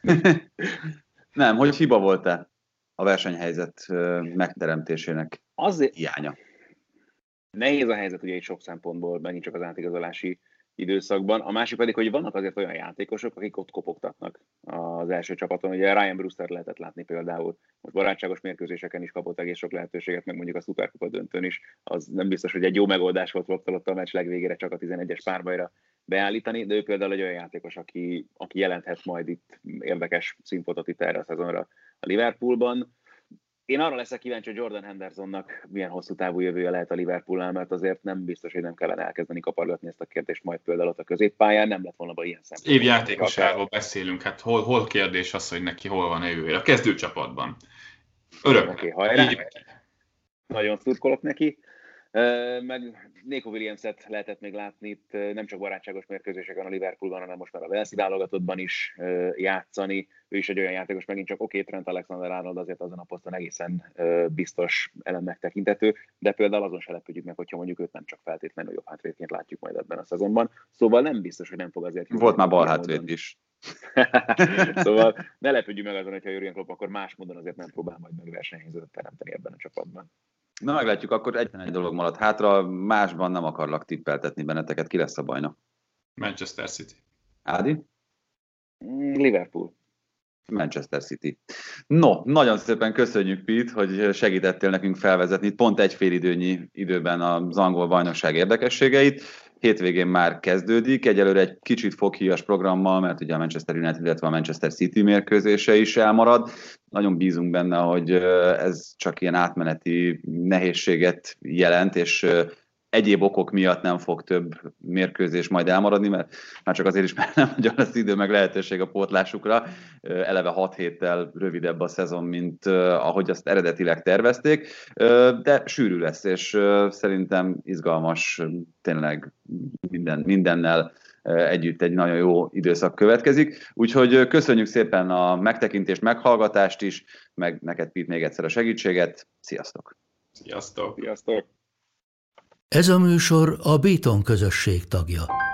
Nem, hogy hiba volt-e a versenyhelyzet megteremtésének Azért... hiánya? Nehéz a helyzet ugye itt sok szempontból, megint csak az átigazolási időszakban. A másik pedig, hogy vannak azért olyan játékosok, akik ott kopogtatnak az első csapaton. Ugye Ryan Brewster lehetett látni például. Most barátságos mérkőzéseken is kapott egész sok lehetőséget, meg mondjuk a Szuperkupa döntőn is. Az nem biztos, hogy egy jó megoldás volt Roktalott a meccs legvégére csak a tizenegyes párbajra beállítani, de ő például egy olyan játékos, aki, aki jelenthet majd itt érdekes színfotot itt erre a szezonra a Liverpoolban. Én arra leszek kíváncsi, hogy Jordan Hendersonnak milyen hosszú távú jövője lehet a Liverpoolnál, mert azért nem biztos, hogy nem kellene elkezdeni kapargatni ezt a kérdést majd például ott a középpályán, nem lett volna be ilyen szempontból. Évjátékosáról beszélünk, hát hol, hol kérdés az, hogy neki hol van a jövője? A kezdőcsapatban. Örök. Oké, hajrá. Nagyon szurkolok neki. Meg Neco Williamset lehetett még látni itt nem csak barátságos mérkőzéseken a Liverpoolban, hanem most már a Velszi válogatottban is játszani. Ő is egy olyan játékos, megint csak oké, okay, Trent Alexander-Arnold azért azon a poszton egészen biztos elemnek tekintető, de például azon se lepődjük meg, hogyha mondjuk őt nem csak feltétlenül jobb hátvédként látjuk majd ebben a szezonban. Szóval nem biztos, hogy nem fog azért... Volt már bal hátvéd is. Szóval ne lepődjünk meg azon, hogyha Jürgen Klopp akkor más módon azért nem próbál majd meg versenyhelyzetet teremteni ebben a csapatban. Na, meglátjuk, akkor egyetlen egy dolog maradt hátra, másban nem akarlak tippeltetni benneteket. Ki lesz a bajnok? Manchester City. Ádi? Liverpool. Manchester City. No, nagyon szépen köszönjük, Pete, hogy segítettél nekünk felvezetni pont egy fél időnyi időben az angol bajnokság érdekességeit. Hétvégén már kezdődik, egyelőre egy kicsit foghíjas programmal, mert ugye a Manchester United, illetve a Manchester City mérkőzése is elmarad. Nagyon bízunk benne, hogy ez csak ilyen átmeneti nehézséget jelent, és egyéb okok miatt nem fog több mérkőzés majd elmaradni, mert már csak azért is, mert nem nagyon lesz idő meg lehetőség a pótlásukra. Eleve hat héttel rövidebb a szezon, mint ahogy azt eredetileg tervezték, de sűrű lesz, és szerintem izgalmas, tényleg minden, mindennel együtt egy nagyon jó időszak következik. Úgyhogy köszönjük szépen a megtekintést, meghallgatást is, meg neked, Pete, még egyszer a segítséget. Sziasztok! Sziasztok! Sziasztok! Ez a műsor a Béton közösség tagja.